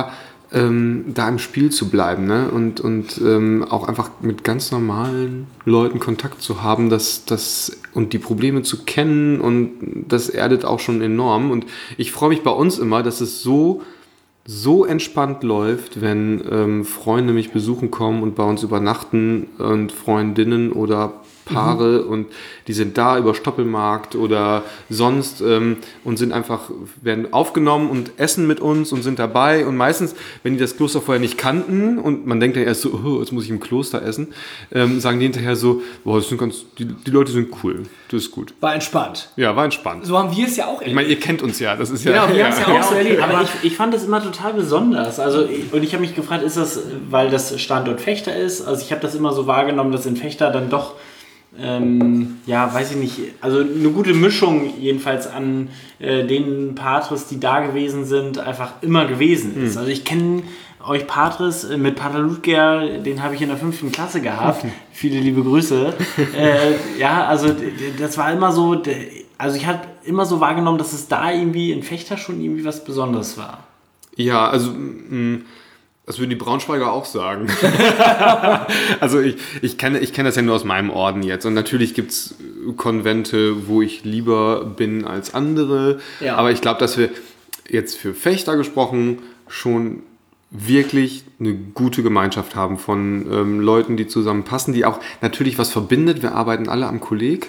da im Spiel zu bleiben, ne? Und auch einfach mit ganz normalen Leuten Kontakt zu haben, und die Probleme zu kennen, und das erdet auch schon enorm. Und ich freue mich bei uns immer, dass es so entspannt läuft, wenn Freunde mich besuchen kommen und bei uns übernachten und Freundinnen oder Paare und die sind da über Stoppelmarkt oder sonst und werden aufgenommen und essen mit uns und sind dabei, und meistens, wenn die das Kloster vorher nicht kannten und man denkt ja erst so, oh, jetzt muss ich im Kloster essen, sagen die hinterher so, boah, die Leute sind cool, das ist gut. War entspannt. Ja, war entspannt. So haben wir es ja auch erlebt. Ich meine, ihr kennt uns ja, das ist ja... Genau, wir haben es ja auch so erlebt. Aber ich fand das immer total besonders. Also, und ich habe mich gefragt, ist das, weil das Standort Vechta ist? Also ich habe das immer so wahrgenommen, dass in Vechta dann doch weiß ich nicht, also eine gute Mischung jedenfalls an den Patres, die da gewesen sind, einfach immer gewesen ist. Also ich kenne euch Patres mit Pater Ludger, den habe ich in der 5. Klasse gehabt. Viele liebe Grüße. Also das war immer so, also ich habe immer so wahrgenommen, dass es da irgendwie in Vechta schon irgendwie was Besonderes war. Ja, also... Das würden die Braunschweiger auch sagen. Also ich kenne das ja nur aus meinem Orden jetzt. Und natürlich gibt es Konvente, wo ich lieber bin als andere. Ja. Aber ich glaube, dass wir jetzt für Vechta gesprochen schon wirklich eine gute Gemeinschaft haben von Leuten, die zusammenpassen, die auch natürlich was verbindet. Wir arbeiten alle am Kolleg.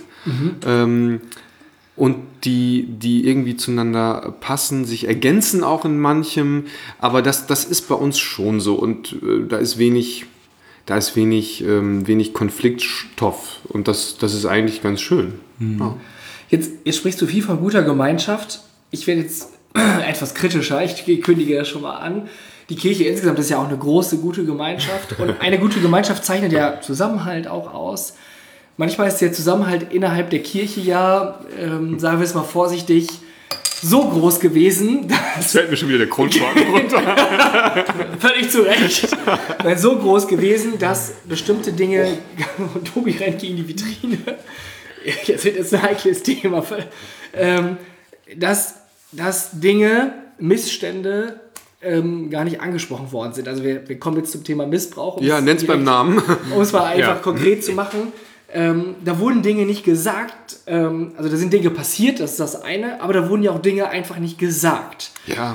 Und die irgendwie zueinander passen, sich ergänzen auch in manchem, aber das ist bei uns schon so, und da ist wenig Konfliktstoff, und das ist eigentlich ganz schön. Ja. Jetzt sprichst du viel von guter Gemeinschaft. Ich werde jetzt etwas kritischer, ich kündige das schon mal an. Die Kirche insgesamt ist ja auch eine große, gute Gemeinschaft, und eine gute Gemeinschaft zeichnet ja Zusammenhalt auch aus. Manchmal ist der Zusammenhalt innerhalb der Kirche sagen wir es mal vorsichtig, so groß gewesen. Jetzt fällt mir schon wieder der Kronkorken runter. Völlig zu Recht. So groß gewesen, dass bestimmte Dinge, und Tobi rennt gegen die Vitrine, jetzt wird es ein heikles Thema, dass Dinge, Missstände gar nicht angesprochen worden sind. Also wir kommen jetzt zum Thema Missbrauch. Nenn's beim Namen. Um es mal einfach konkret zu machen. Da wurden Dinge nicht gesagt, also da sind Dinge passiert, das ist das eine, aber da wurden ja auch Dinge einfach nicht gesagt. Ja.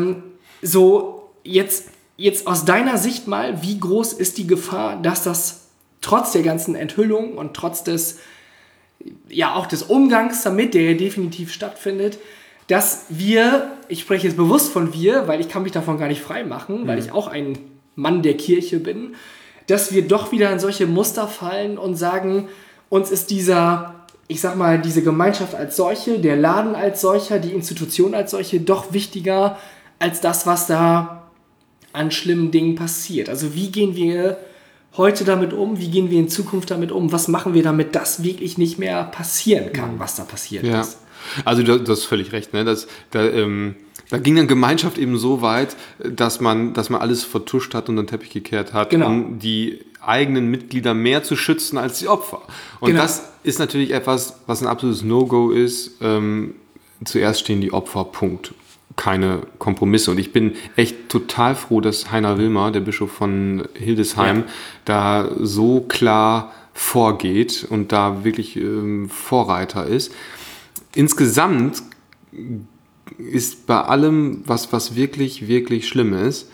Jetzt aus deiner Sicht mal, wie groß ist die Gefahr, dass das trotz der ganzen Enthüllung und trotz auch des Umgangs damit, der ja definitiv stattfindet, dass ich spreche jetzt bewusst von wir, weil ich kann mich davon gar nicht frei machen, weil ich auch ein Mann der Kirche bin, dass wir doch wieder in solche Muster fallen und sagen, uns ist diese Gemeinschaft als solche, der Laden als solcher, die Institution als solche doch wichtiger als das, was da an schlimmen Dingen passiert. Also wie gehen wir heute damit um? Wie gehen wir in Zukunft damit um? Was machen wir, damit das wirklich nicht mehr passieren kann, was da passiert ist? Also du hast völlig recht, ne? Da ging dann Gemeinschaft eben so weit, dass man alles vertuscht hat und den Teppich gekehrt hat, um die eigenen Mitglieder mehr zu schützen als die Opfer. Und das ist natürlich etwas, was ein absolutes No-Go ist. Zuerst stehen die Opfer, Punkt. Keine Kompromisse. Und ich bin echt total froh, dass Heiner Wilmer, der Bischof von Hildesheim, da so klar vorgeht und da wirklich Vorreiter ist. Insgesamt ist bei allem, was wirklich, wirklich schlimm ist,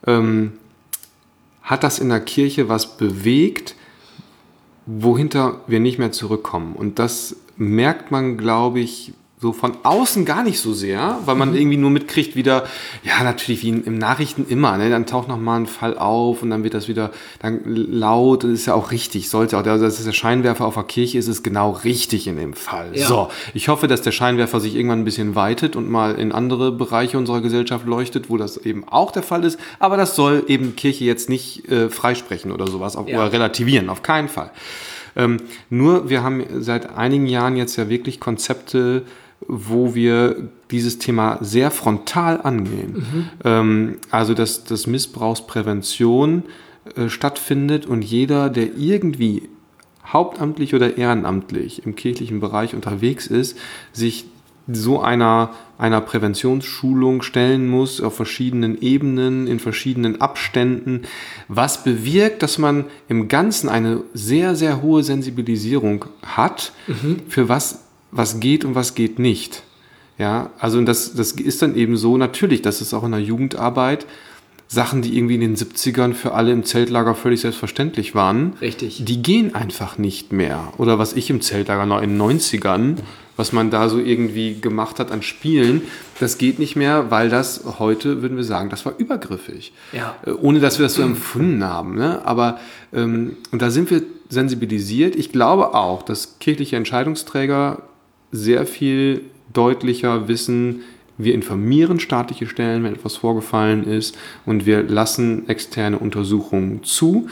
hat das in der Kirche was bewegt, wohinter wir nicht mehr zurückkommen. Und das merkt man, glaube ich, so von außen gar nicht so sehr, weil man irgendwie nur mitkriegt wieder, ja natürlich wie im Nachrichten immer, ne? Dann taucht nochmal ein Fall auf und dann wird das wieder dann laut, das ist ja auch richtig, sollte auch, das ist der Scheinwerfer auf der Kirche, ist es genau richtig in dem Fall. Ja. So, ich hoffe, dass der Scheinwerfer sich irgendwann ein bisschen weitet und mal in andere Bereiche unserer Gesellschaft leuchtet, wo das eben auch der Fall ist, aber das soll eben Kirche jetzt nicht freisprechen oder sowas, oder relativieren, auf keinen Fall. Nur wir haben seit einigen Jahren jetzt ja wirklich Konzepte, wo wir dieses Thema sehr frontal angehen. Also dass Missbrauchsprävention stattfindet und jeder, der irgendwie hauptamtlich oder ehrenamtlich im kirchlichen Bereich unterwegs ist, sich so einer Präventionsschulung stellen muss, auf verschiedenen Ebenen, in verschiedenen Abständen, was bewirkt, dass man im Ganzen eine sehr, sehr hohe Sensibilisierung hat, für was geht und was geht nicht. Ja, also das ist dann eben so, natürlich, das ist auch in der Jugendarbeit, Sachen, die irgendwie in den 70ern für alle im Zeltlager völlig selbstverständlich waren, richtig, die gehen einfach nicht mehr. Oder was ich im Zeltlager noch in den 90ern, was man da so irgendwie gemacht hat an Spielen, das geht nicht mehr, weil das heute, würden wir sagen, das war übergriffig. Ja. Ohne, dass wir das so empfunden haben. Ne? Aber und da sind wir sensibilisiert. Ich glaube auch, dass kirchliche Entscheidungsträger sehr viel deutlicher wissen, wir informieren staatliche Stellen, wenn etwas vorgefallen ist, und wir lassen externe Untersuchungen zu.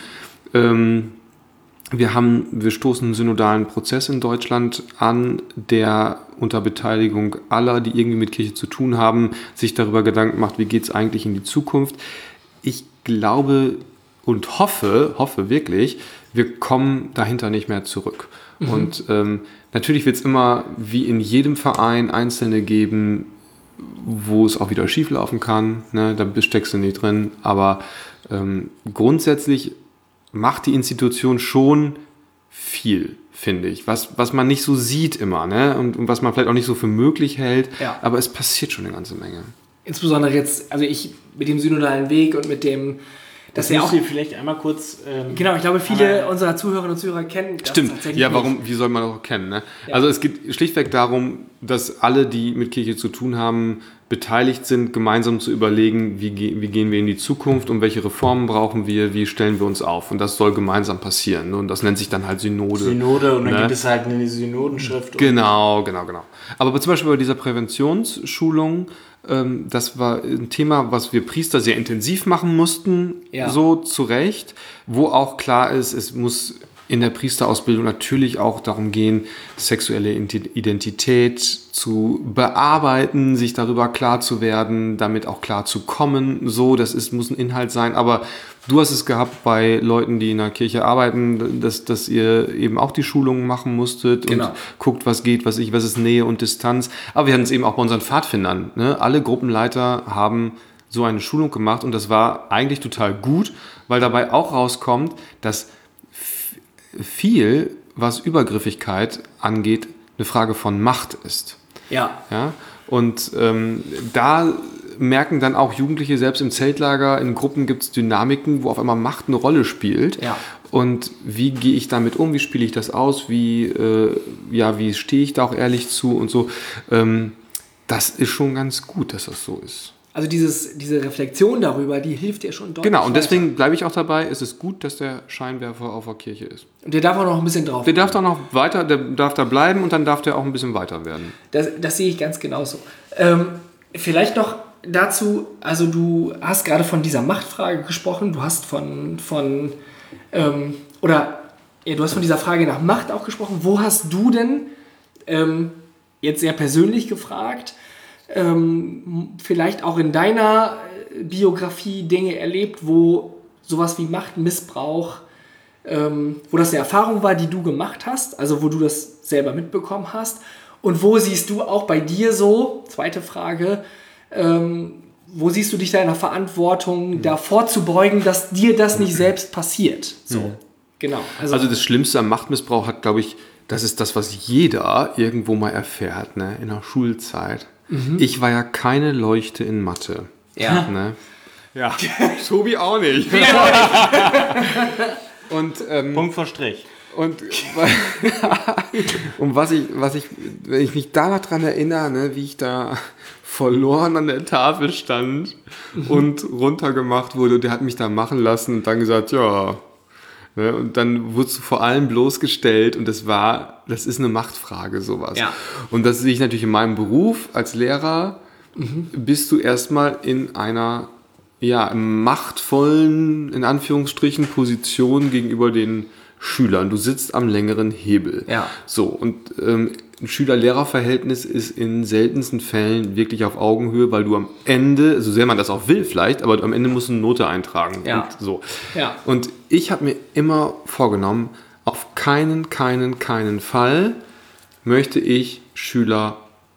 Wir stoßen einen synodalen Prozess in Deutschland an, der unter Beteiligung aller, die irgendwie mit Kirche zu tun haben, sich darüber Gedanken macht, wie geht es eigentlich in die Zukunft. Ich glaube und hoffe wirklich, wir kommen dahinter nicht mehr zurück. Und natürlich wird es immer, wie in jedem Verein, Einzelne geben, wo es auch wieder schief laufen kann, ne? Da steckst du nicht drin, aber grundsätzlich macht die Institution schon viel, finde ich, was man nicht so sieht immer, ne? Und was man vielleicht auch nicht so für möglich hält, aber es passiert schon eine ganze Menge. Insbesondere jetzt, also ich mit dem synodalen Weg und mit dem, das ja auch vielleicht einmal kurz. Genau, ich glaube, viele unserer Zuhörerinnen und Zuhörer kennen das. Stimmt. Tatsächlich. Ja, wie soll man das auch kennen? Ne? Ja. Also es geht schlichtweg darum, dass alle, die mit Kirche zu tun haben, beteiligt sind, gemeinsam zu überlegen, wie gehen wir in die Zukunft und welche Reformen brauchen wir, wie stellen wir uns auf. Und das soll gemeinsam passieren. Ne? Und das nennt sich dann halt Synode. Synode, und dann gibt es halt eine Synodenschrift. Genau. Aber zum Beispiel bei dieser Präventionsschulung, das war ein Thema, was wir Priester sehr intensiv machen mussten, so zu Recht, wo auch klar ist, es muss in der Priesterausbildung natürlich auch darum gehen, sexuelle Identität zu bearbeiten, sich darüber klar zu werden, damit auch klar zu kommen. So, muss ein Inhalt sein. Aber du hast es gehabt bei Leuten, die in der Kirche arbeiten, dass ihr eben auch die Schulungen machen musstet und guckt, was geht, was ist Nähe und Distanz. Aber wir hatten es eben auch bei unseren Pfadfindern. Ne? Alle Gruppenleiter haben so eine Schulung gemacht und das war eigentlich total gut, weil dabei auch rauskommt, dass viel, was Übergriffigkeit angeht, eine Frage von Macht ist. Ja. Und da merken dann auch Jugendliche, selbst im Zeltlager, in Gruppen gibt es Dynamiken, wo auf einmal Macht eine Rolle spielt. Ja. Und wie gehe ich damit um? Wie spiele ich das aus? Wie stehe ich da auch ehrlich zu und so? Das ist schon ganz gut, dass das so ist. Also diese Reflexion darüber, die hilft dir schon deutlich. Genau, und deswegen bleibe ich auch dabei, es ist gut, dass der Scheinwerfer auf der Kirche ist. Und der darf auch noch ein bisschen drauf. Der darf da noch weiter, der darf da bleiben und dann darf der auch ein bisschen weiter werden. Das sehe ich ganz genauso. Vielleicht noch dazu, also du hast gerade von dieser Machtfrage gesprochen, du hast du hast von dieser Frage nach Macht auch gesprochen. Wo hast du denn, jetzt sehr persönlich gefragt, vielleicht auch in deiner Biografie Dinge erlebt, wo sowas wie Machtmissbrauch, wo das eine Erfahrung war, die du gemacht hast, also wo du das selber mitbekommen hast, und wo siehst du auch bei dir so, zweite Frage, wo siehst du dich da in der Verantwortung, da vorzubeugen, dass dir das nicht selbst passiert? So, genau. Also das Schlimmste am Machtmissbrauch hat, glaube ich, das ist das, was jeder irgendwo mal erfährt, ne, in der Schulzeit. Ich war ja keine Leuchte in Mathe. Ja. Ne? Ja, Tobi auch nicht. Und, Punkt vor Strich. Und wenn ich mich da noch dran erinnere, ne, wie ich da verloren an der Tafel stand und runtergemacht wurde, und der hat mich da machen lassen und dann gesagt, ja. Ne, und dann wurdest du vor allem bloßgestellt, und das ist eine Machtfrage, sowas. Ja. Und das sehe ich natürlich in meinem Beruf als Lehrer, bist du erstmal in einer machtvollen, in Anführungsstrichen, Position gegenüber den Schülern. Du sitzt am längeren Hebel. Ja. So, und ein Schüler-Lehrer-Verhältnis ist in seltensten Fällen wirklich auf Augenhöhe, weil du am Ende, so sehr man das auch will vielleicht, aber am Ende musst du eine Note eintragen. Ja. Und so. Ja. Und ich habe mir immer vorgenommen, auf keinen Fall möchte ich Schüler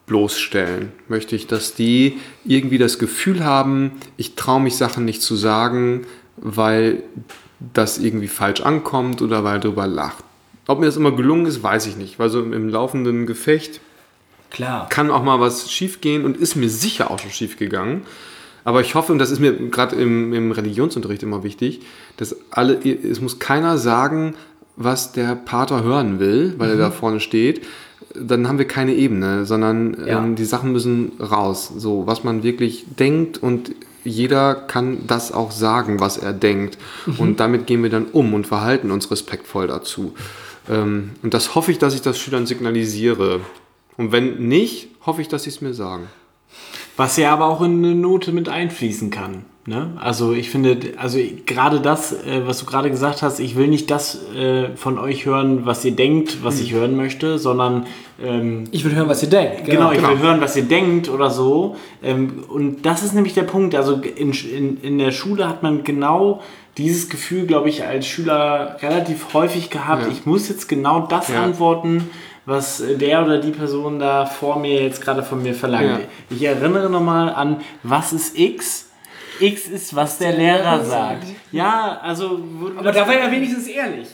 bloßstellen. Möchte ich, dass die irgendwie das Gefühl haben, ich traue mich Sachen nicht zu sagen, weil das irgendwie falsch ankommt oder weil er drüber lacht. Ob mir das immer gelungen ist, weiß ich nicht. Weil so im laufenden Gefecht kann auch mal was schief gehen und ist mir sicher auch schon schief gegangen. Aber ich hoffe, und das ist mir gerade im Religionsunterricht immer wichtig, dass es muss keiner sagen, was der Pater hören will, weil er da vorne steht. Dann haben wir keine Ebene, sondern die Sachen müssen raus. So, was man wirklich denkt, und jeder kann das auch sagen, was er denkt. Und damit gehen wir dann um und verhalten uns respektvoll dazu. Und das hoffe ich, dass ich das Schülern signalisiere. Und wenn nicht, hoffe ich, dass sie es mir sagen. Was ja aber auch in eine Note mit einfließen kann. Ne? Also ich finde, gerade das, was du gerade gesagt hast, ich will nicht das von euch hören, was ihr denkt, was ich hören möchte, sondern ich will hören, was ihr denkt. Genau, ich will hören, was ihr denkt oder so. Und das ist nämlich der Punkt. Also in der Schule hat man genau dieses Gefühl, glaube ich, als Schüler relativ häufig gehabt. Ich muss jetzt genau das antworten, was der oder die Person da vor mir jetzt gerade von mir verlangt. Ich erinnere nochmal an, was ist X? X ist, was der Lehrer sagt. Ja, also... Aber da war er wenigstens ehrlich.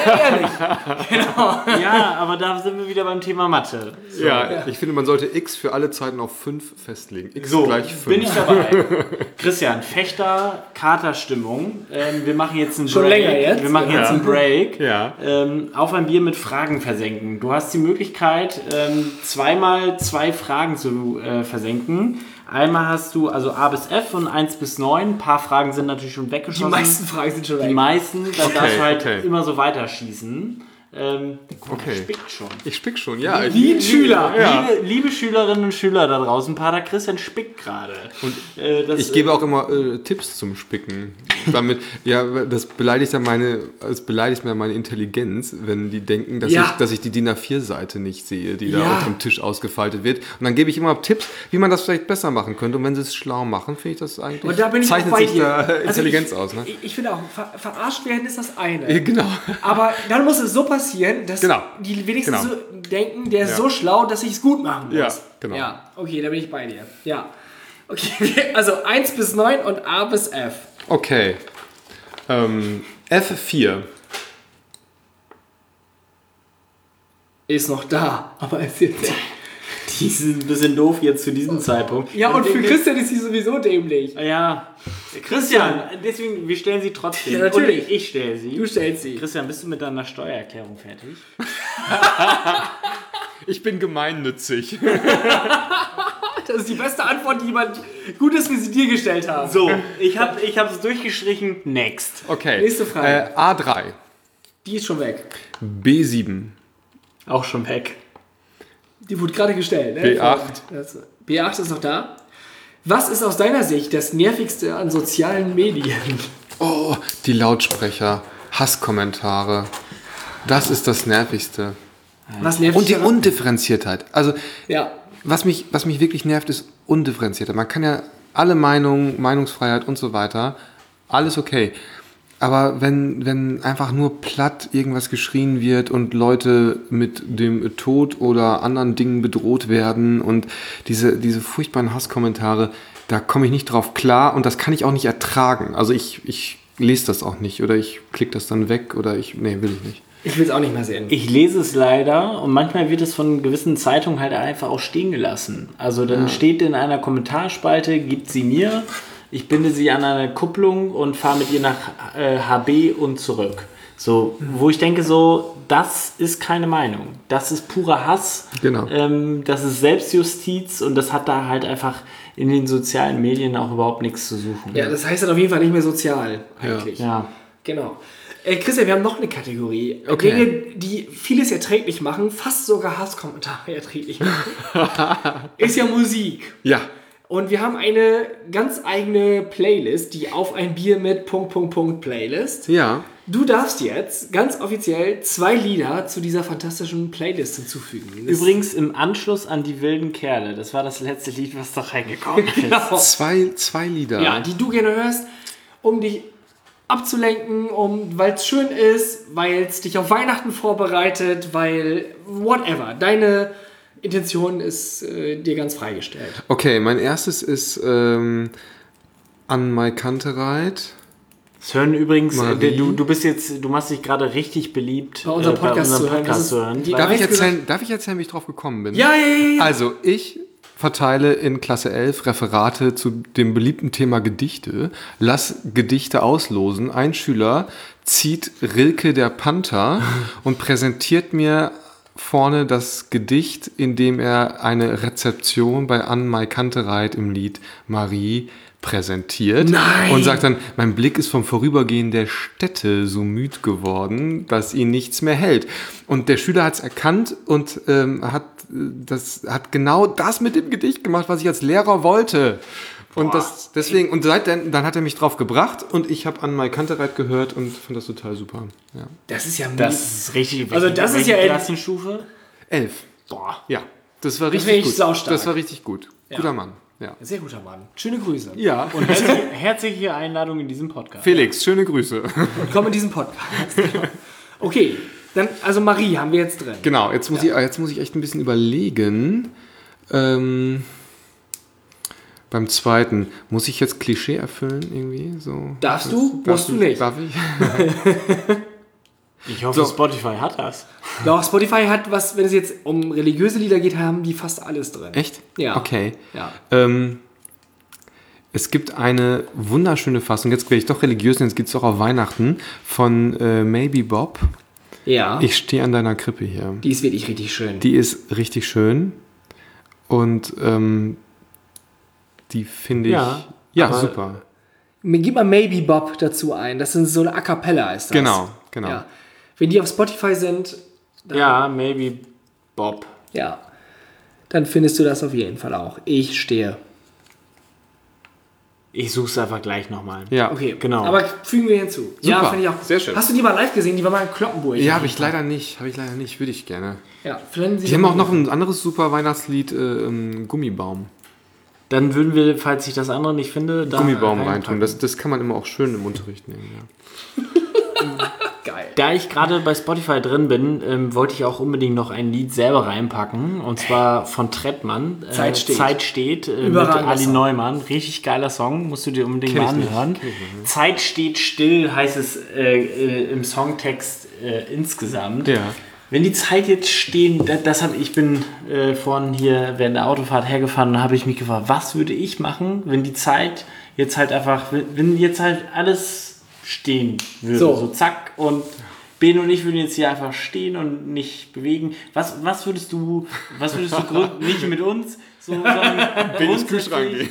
Genau. Ja, aber da sind wir wieder beim Thema Mathe. So. Ja, ich finde, man sollte X für alle Zeiten auf 5 festlegen. X so, gleich 5. Bin ich dabei. Christian, Fechter, Katerstimmung. Wir machen jetzt einen Break. Schon länger jetzt? Wir machen jetzt einen Break. Ja. Auf ein Bier mit Fragen versenken. Du hast die Möglichkeit, zweimal 2 Fragen zu versenken. Einmal hast du also A bis F und 1 bis 9. Ein paar Fragen sind natürlich schon weggeschossen. Die meisten Fragen sind schon weg. Die meisten, dann darfst du halt immer so weiterschießen. Spickt schon. Ich spick schon, ja. Liebe Schülerinnen und Schüler da draußen, Pater Christian spickt gerade. Und ich gebe auch immer Tipps zum Spicken. Damit, das beleidigt ja meine Intelligenz, wenn die denken, dass ich die DIN A4-Seite nicht sehe, die da auf dem Tisch ausgefaltet wird. Und dann gebe ich immer Tipps, wie man das vielleicht besser machen könnte. Und wenn sie es schlau machen, finde ich das eigentlich. Und da bin ich zeichnet auch bei sich dir. da Intelligenz aus. Ne? Ich finde auch, verarscht werden ist das eine. Genau. Aber dann muss es so passieren, dass die wenigstens so denken, der ist so schlau, dass ich es gut machen muss. Ja, genau. Ja, okay, da bin ich bei dir. Ja. Okay, also 1 bis 9 und A bis F. Okay. F4. Ist noch da, aber ist jetzt... Die sind ein bisschen doof jetzt zu diesem Zeitpunkt. Ja, und für Christian ist sie sowieso dämlich. Ja. Christian, deswegen, wir stellen sie trotzdem. Ja, natürlich. Und ich stelle sie. Du stellst sie. Christian, bist du mit deiner Steuererklärung fertig? Ich bin gemeinnützig. Das ist die beste Antwort, die jemand Gutes wie sie dir gestellt haben. So, ich habe es durchgestrichen. Next. Okay. Nächste Frage. A3. Die ist schon weg. B7. Auch schon weg. Die wurde gerade gestellt. Ne? B8. B8 ist noch da. Was ist aus deiner Sicht das Nervigste an sozialen Medien? Oh, die Lautsprecher, Hasskommentare. Das ist das Nervigste. Was nervt Und die Undifferenziertheit. Also, ja. was mich wirklich nervt, ist Undifferenziertheit. Man kann ja alle Meinungen, Meinungsfreiheit und so weiter, alles okay. Aber wenn einfach nur platt irgendwas geschrien wird und Leute mit dem Tod oder anderen Dingen bedroht werden und diese furchtbaren Hasskommentare, da komme ich nicht drauf klar und das kann ich auch nicht ertragen. Also ich lese das auch nicht oder ich klicke das dann weg oder will ich nicht. Ich will es auch nicht mehr sehen. Ich lese es leider und manchmal wird es von gewissen Zeitungen halt einfach auch stehen gelassen. Also dann steht in einer Kommentarspalte, gibt sie mir, ich binde sie an eine Kupplung und fahre mit ihr nach HB und zurück. So, wo ich denke so, das ist keine Meinung. Das ist purer Hass. Genau. Das ist Selbstjustiz und das hat da halt einfach in den sozialen Medien auch überhaupt nichts zu suchen. Ja, das heißt dann auf jeden Fall nicht mehr sozial eigentlich. Ja. Genau. Christian, wir haben noch eine Kategorie. Okay. Dinge, die vieles erträglich machen, fast sogar Hasskommentare erträglich machen. Ist ja Musik. Ja. Und wir haben eine ganz eigene Playlist, die auf ein Bier mit ... Playlist. Ja. Du darfst jetzt ganz offiziell 2 Lieder zu dieser fantastischen Playlist hinzufügen. Übrigens im Anschluss an die wilden Kerle. Das war das letzte Lied, was da reingekommen ist. Genau. Zwei Lieder. Ja, die du gerne hörst, um dich abzulenken, weil es schön ist, weil es dich auf Weihnachten vorbereitet, weil whatever, deine Intention ist dir ganz freigestellt. Okay, mein erstes ist An Mai Kantereit. Das hören übrigens, du machst dich gerade richtig beliebt bei unserem Podcast zu hören. Darf ich erzählen, wie ich drauf gekommen bin? Ja. Also, ich verteile in Klasse 11 Referate zu dem beliebten Thema Gedichte, lass Gedichte auslosen. Ein Schüler zieht Rilke der Panther und präsentiert mir vorne das Gedicht, in dem er eine Rezeption bei An Mai Kantereit im Lied Marie präsentiert. Nein. Und sagt dann, mein Blick ist vom Vorübergehen der Städte so müd geworden, dass ihn nichts mehr hält. Und der Schüler hat es erkannt und hat genau das mit dem Gedicht gemacht, was ich als Lehrer wollte. Und dann hat er mich drauf gebracht und ich habe An Mai Kantereit gehört und fand das total super. Ja. Das ist ja richtig. Also das ist ja Klassenstufe? 11. Boah. Ja, das war richtig gut. Saustark. Das war richtig gut. Ja. Guter Mann. Ja. Sehr guter Mann. Schöne Grüße. Ja. Und herzliche Einladung in diesem Podcast. Felix, schöne Grüße. Und komm in diesen Podcast. Okay, dann, also Marie haben wir jetzt drin. Genau, jetzt muss ich echt ein bisschen überlegen. Beim zweiten, muss ich jetzt Klischee erfüllen irgendwie? So, Darfst du? Musst du nicht. Darf ich? Ich hoffe, Spotify hat das. Doch, Spotify hat was, wenn es jetzt um religiöse Lieder geht, haben die fast alles drin. Echt? Ja. Okay. Ja. Es gibt eine wunderschöne Fassung, jetzt werde ich doch religiös, jetzt geht es doch auf Weihnachten, von Maybe Bob. Ja. Ich stehe an deiner Krippe hier. Die ist wirklich richtig schön. Die ist richtig schön und die finde ich super. Gib mal Maybe Bob dazu ein. Das sind so eine A Cappella ist das. Genau. Ja. Wenn die auf Spotify sind, dann, Maybe Bob. Ja, dann findest du das auf jeden Fall auch. Ich stehe. Ich suche es einfach gleich nochmal. Ja, Okay, genau. Aber fügen wir hinzu. Super. Ja, finde ich auch. Sehr schön. Hast du die mal live gesehen? Die war mal in Kloppenburg. Ja, habe ich leider nicht. Würde ich gerne. Ja, die haben auch noch ein anderes super Weihnachtslied, Gummibaum. Dann würden wir, falls ich das andere nicht finde, da Gummibaum reintun. Das kann man immer auch schön im Unterricht nehmen. Ja. Geil. Da ich gerade bei Spotify drin bin, wollte ich auch unbedingt noch ein Lied selber reinpacken. Und zwar von Trettmann. Zeit steht mit Ali Neumann. Richtig geiler Song. Musst du dir unbedingt mal anhören. Zeit steht still heißt es im Songtext insgesamt. Ja. Wenn die Zeit jetzt stehen, ich bin vorhin hier während der Autofahrt hergefahren und habe ich mich gefragt, was würde ich machen, wenn die Zeit jetzt halt einfach, wenn jetzt halt alles stehen würde. So zack, und Ben und ich würden jetzt hier einfach stehen und nicht bewegen. Was würdest du nicht mit uns, sondern ins Kühlschrank gehen.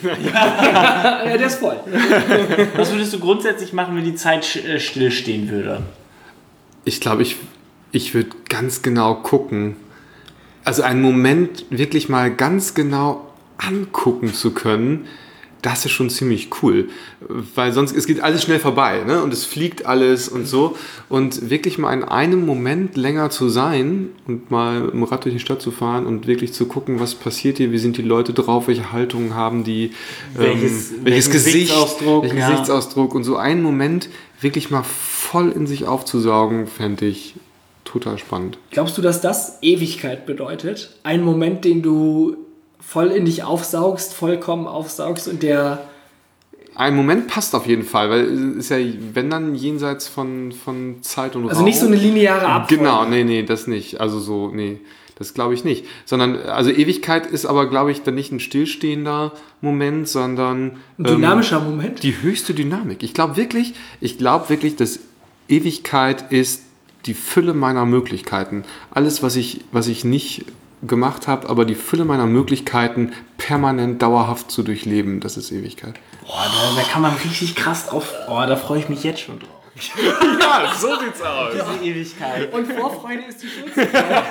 Ja, der ist voll. Was würdest du grundsätzlich machen, wenn die Zeit stillstehen würde? Ich glaube, ich würde ganz genau gucken. Also einen Moment wirklich mal ganz genau angucken zu können, das ist schon ziemlich cool. Weil sonst, es geht alles schnell vorbei, ne? Und es fliegt alles und so. Und wirklich mal in einem Moment länger zu sein und mal im Rad durch die Stadt zu fahren und wirklich zu gucken, was passiert hier, wie sind die Leute drauf, welche Haltungen haben die, welches Gesicht, welchen Gesichtsausdruck und so einen Moment wirklich mal voll in sich aufzusaugen, fände ich total spannend. Glaubst du, dass das Ewigkeit bedeutet? Ein Moment, den du voll in dich aufsaugst, vollkommen aufsaugst und der... Ein Moment passt auf jeden Fall, weil es ist ja, wenn dann jenseits von Zeit und Raum... Also nicht so eine lineare Abfolge. Genau, nee, das nicht. Also so, nee, das glaube ich nicht. Sondern, also Ewigkeit ist aber, glaube ich, dann nicht ein stillstehender Moment, sondern... Ein dynamischer Moment? Die höchste Dynamik. Ich glaube wirklich, dass Ewigkeit ist die Fülle meiner Möglichkeiten. Alles, was ich nicht gemacht habe, aber die Fülle meiner Möglichkeiten permanent, dauerhaft zu durchleben, das ist Ewigkeit. Boah, da kann man richtig krass drauf... Oh, da freue ich mich jetzt schon drauf. Ja, so sieht's aus. Diese Ewigkeit. Und Vorfreude ist die schönste.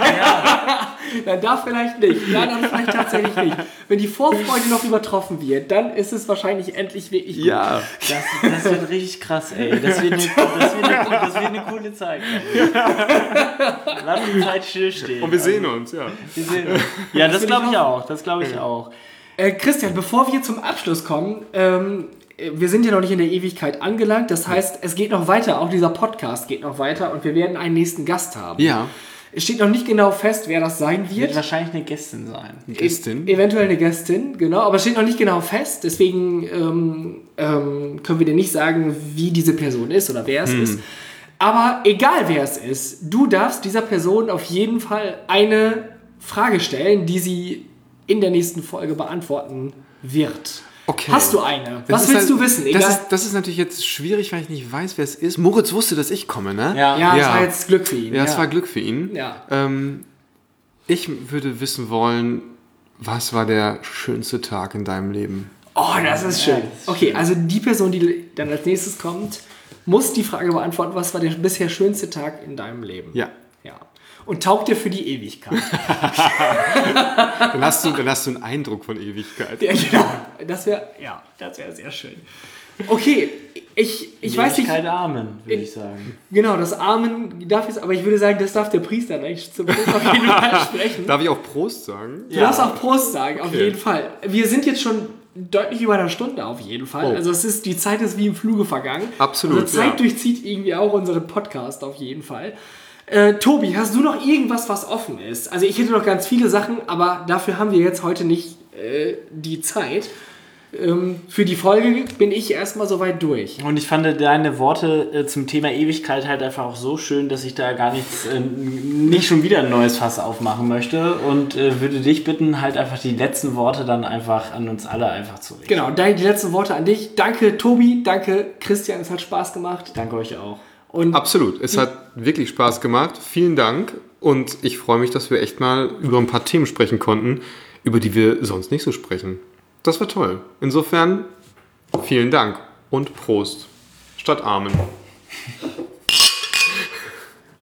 Ja. Dann darf vielleicht nicht. Ja, dann vielleicht tatsächlich nicht. Wenn die Vorfreude noch übertroffen wird, dann ist es wahrscheinlich endlich wirklich gut. Ja. Das wird richtig krass, ey. Das wird eine coole Zeit. Lass die Zeit stillstehen. Und wir sehen uns, ja. Ja, das glaube ich auch. Christian, bevor wir zum Abschluss kommen, wir sind ja noch nicht in der Ewigkeit angelangt. Das heißt, es geht noch weiter. Auch dieser Podcast geht noch weiter und wir werden einen nächsten Gast haben. Ja. Es steht noch nicht genau fest, wer das sein wird. wahrscheinlich eine Gästin sein. Eventuell eine Gästin, genau. Aber es steht noch nicht genau fest. Deswegen können wir dir nicht sagen, wie diese Person ist oder wer es ist. Aber egal wer es ist, du darfst dieser Person auf jeden Fall eine Frage stellen, die sie in der nächsten Folge beantworten wird. Okay. Hast du eine? Was willst du wissen? Egal. Das ist natürlich jetzt schwierig, weil ich nicht weiß, wer es ist. Moritz wusste, dass ich komme, ne? Ja, das war jetzt Glück für ihn. Ja, es war Glück für ihn. Ja. Ich würde wissen wollen, was war der schönste Tag in deinem Leben? Oh, das ist schön. Okay, also die Person, die dann als nächstes kommt, muss die Frage beantworten, was war der bisher schönste Tag in deinem Leben? Ja. Und taugt dir für die Ewigkeit. Dann hast du einen Eindruck von Ewigkeit. Ja, genau. Das wäre sehr schön. Okay, ich weiß nicht. Amen, würde ich sagen. Genau, das Amen darf es, aber ich würde sagen, das darf der Priester eigentlich zum Schluss auf jeden Fall sprechen. Darf ich auch Prost sagen? Du darfst auch Prost sagen, auf jeden Fall. Wir sind jetzt schon deutlich über einer Stunde auf jeden Fall. Oh. Also die Zeit ist wie im Fluge vergangen. Absolut. Also Zeit durchzieht irgendwie auch unseren Podcast auf jeden Fall. Tobi, hast du noch irgendwas, was offen ist? Also ich hätte noch ganz viele Sachen, aber dafür haben wir jetzt heute nicht die Zeit. Für die Folge bin ich erstmal soweit durch. Und ich fand deine Worte zum Thema Ewigkeit halt einfach auch so schön, dass ich da gar nicht schon wieder ein neues Fass aufmachen möchte und würde dich bitten, halt einfach die letzten Worte dann einfach an uns alle einfach zu richten. Genau, die letzten Worte an dich. Danke Tobi, danke Christian, es hat Spaß gemacht. Danke euch auch. Und absolut, es hat wirklich Spaß gemacht. Vielen Dank und ich freue mich, dass wir echt mal über ein paar Themen sprechen konnten, über die wir sonst nicht so sprechen. Das war toll. Insofern, vielen Dank und Prost statt Amen.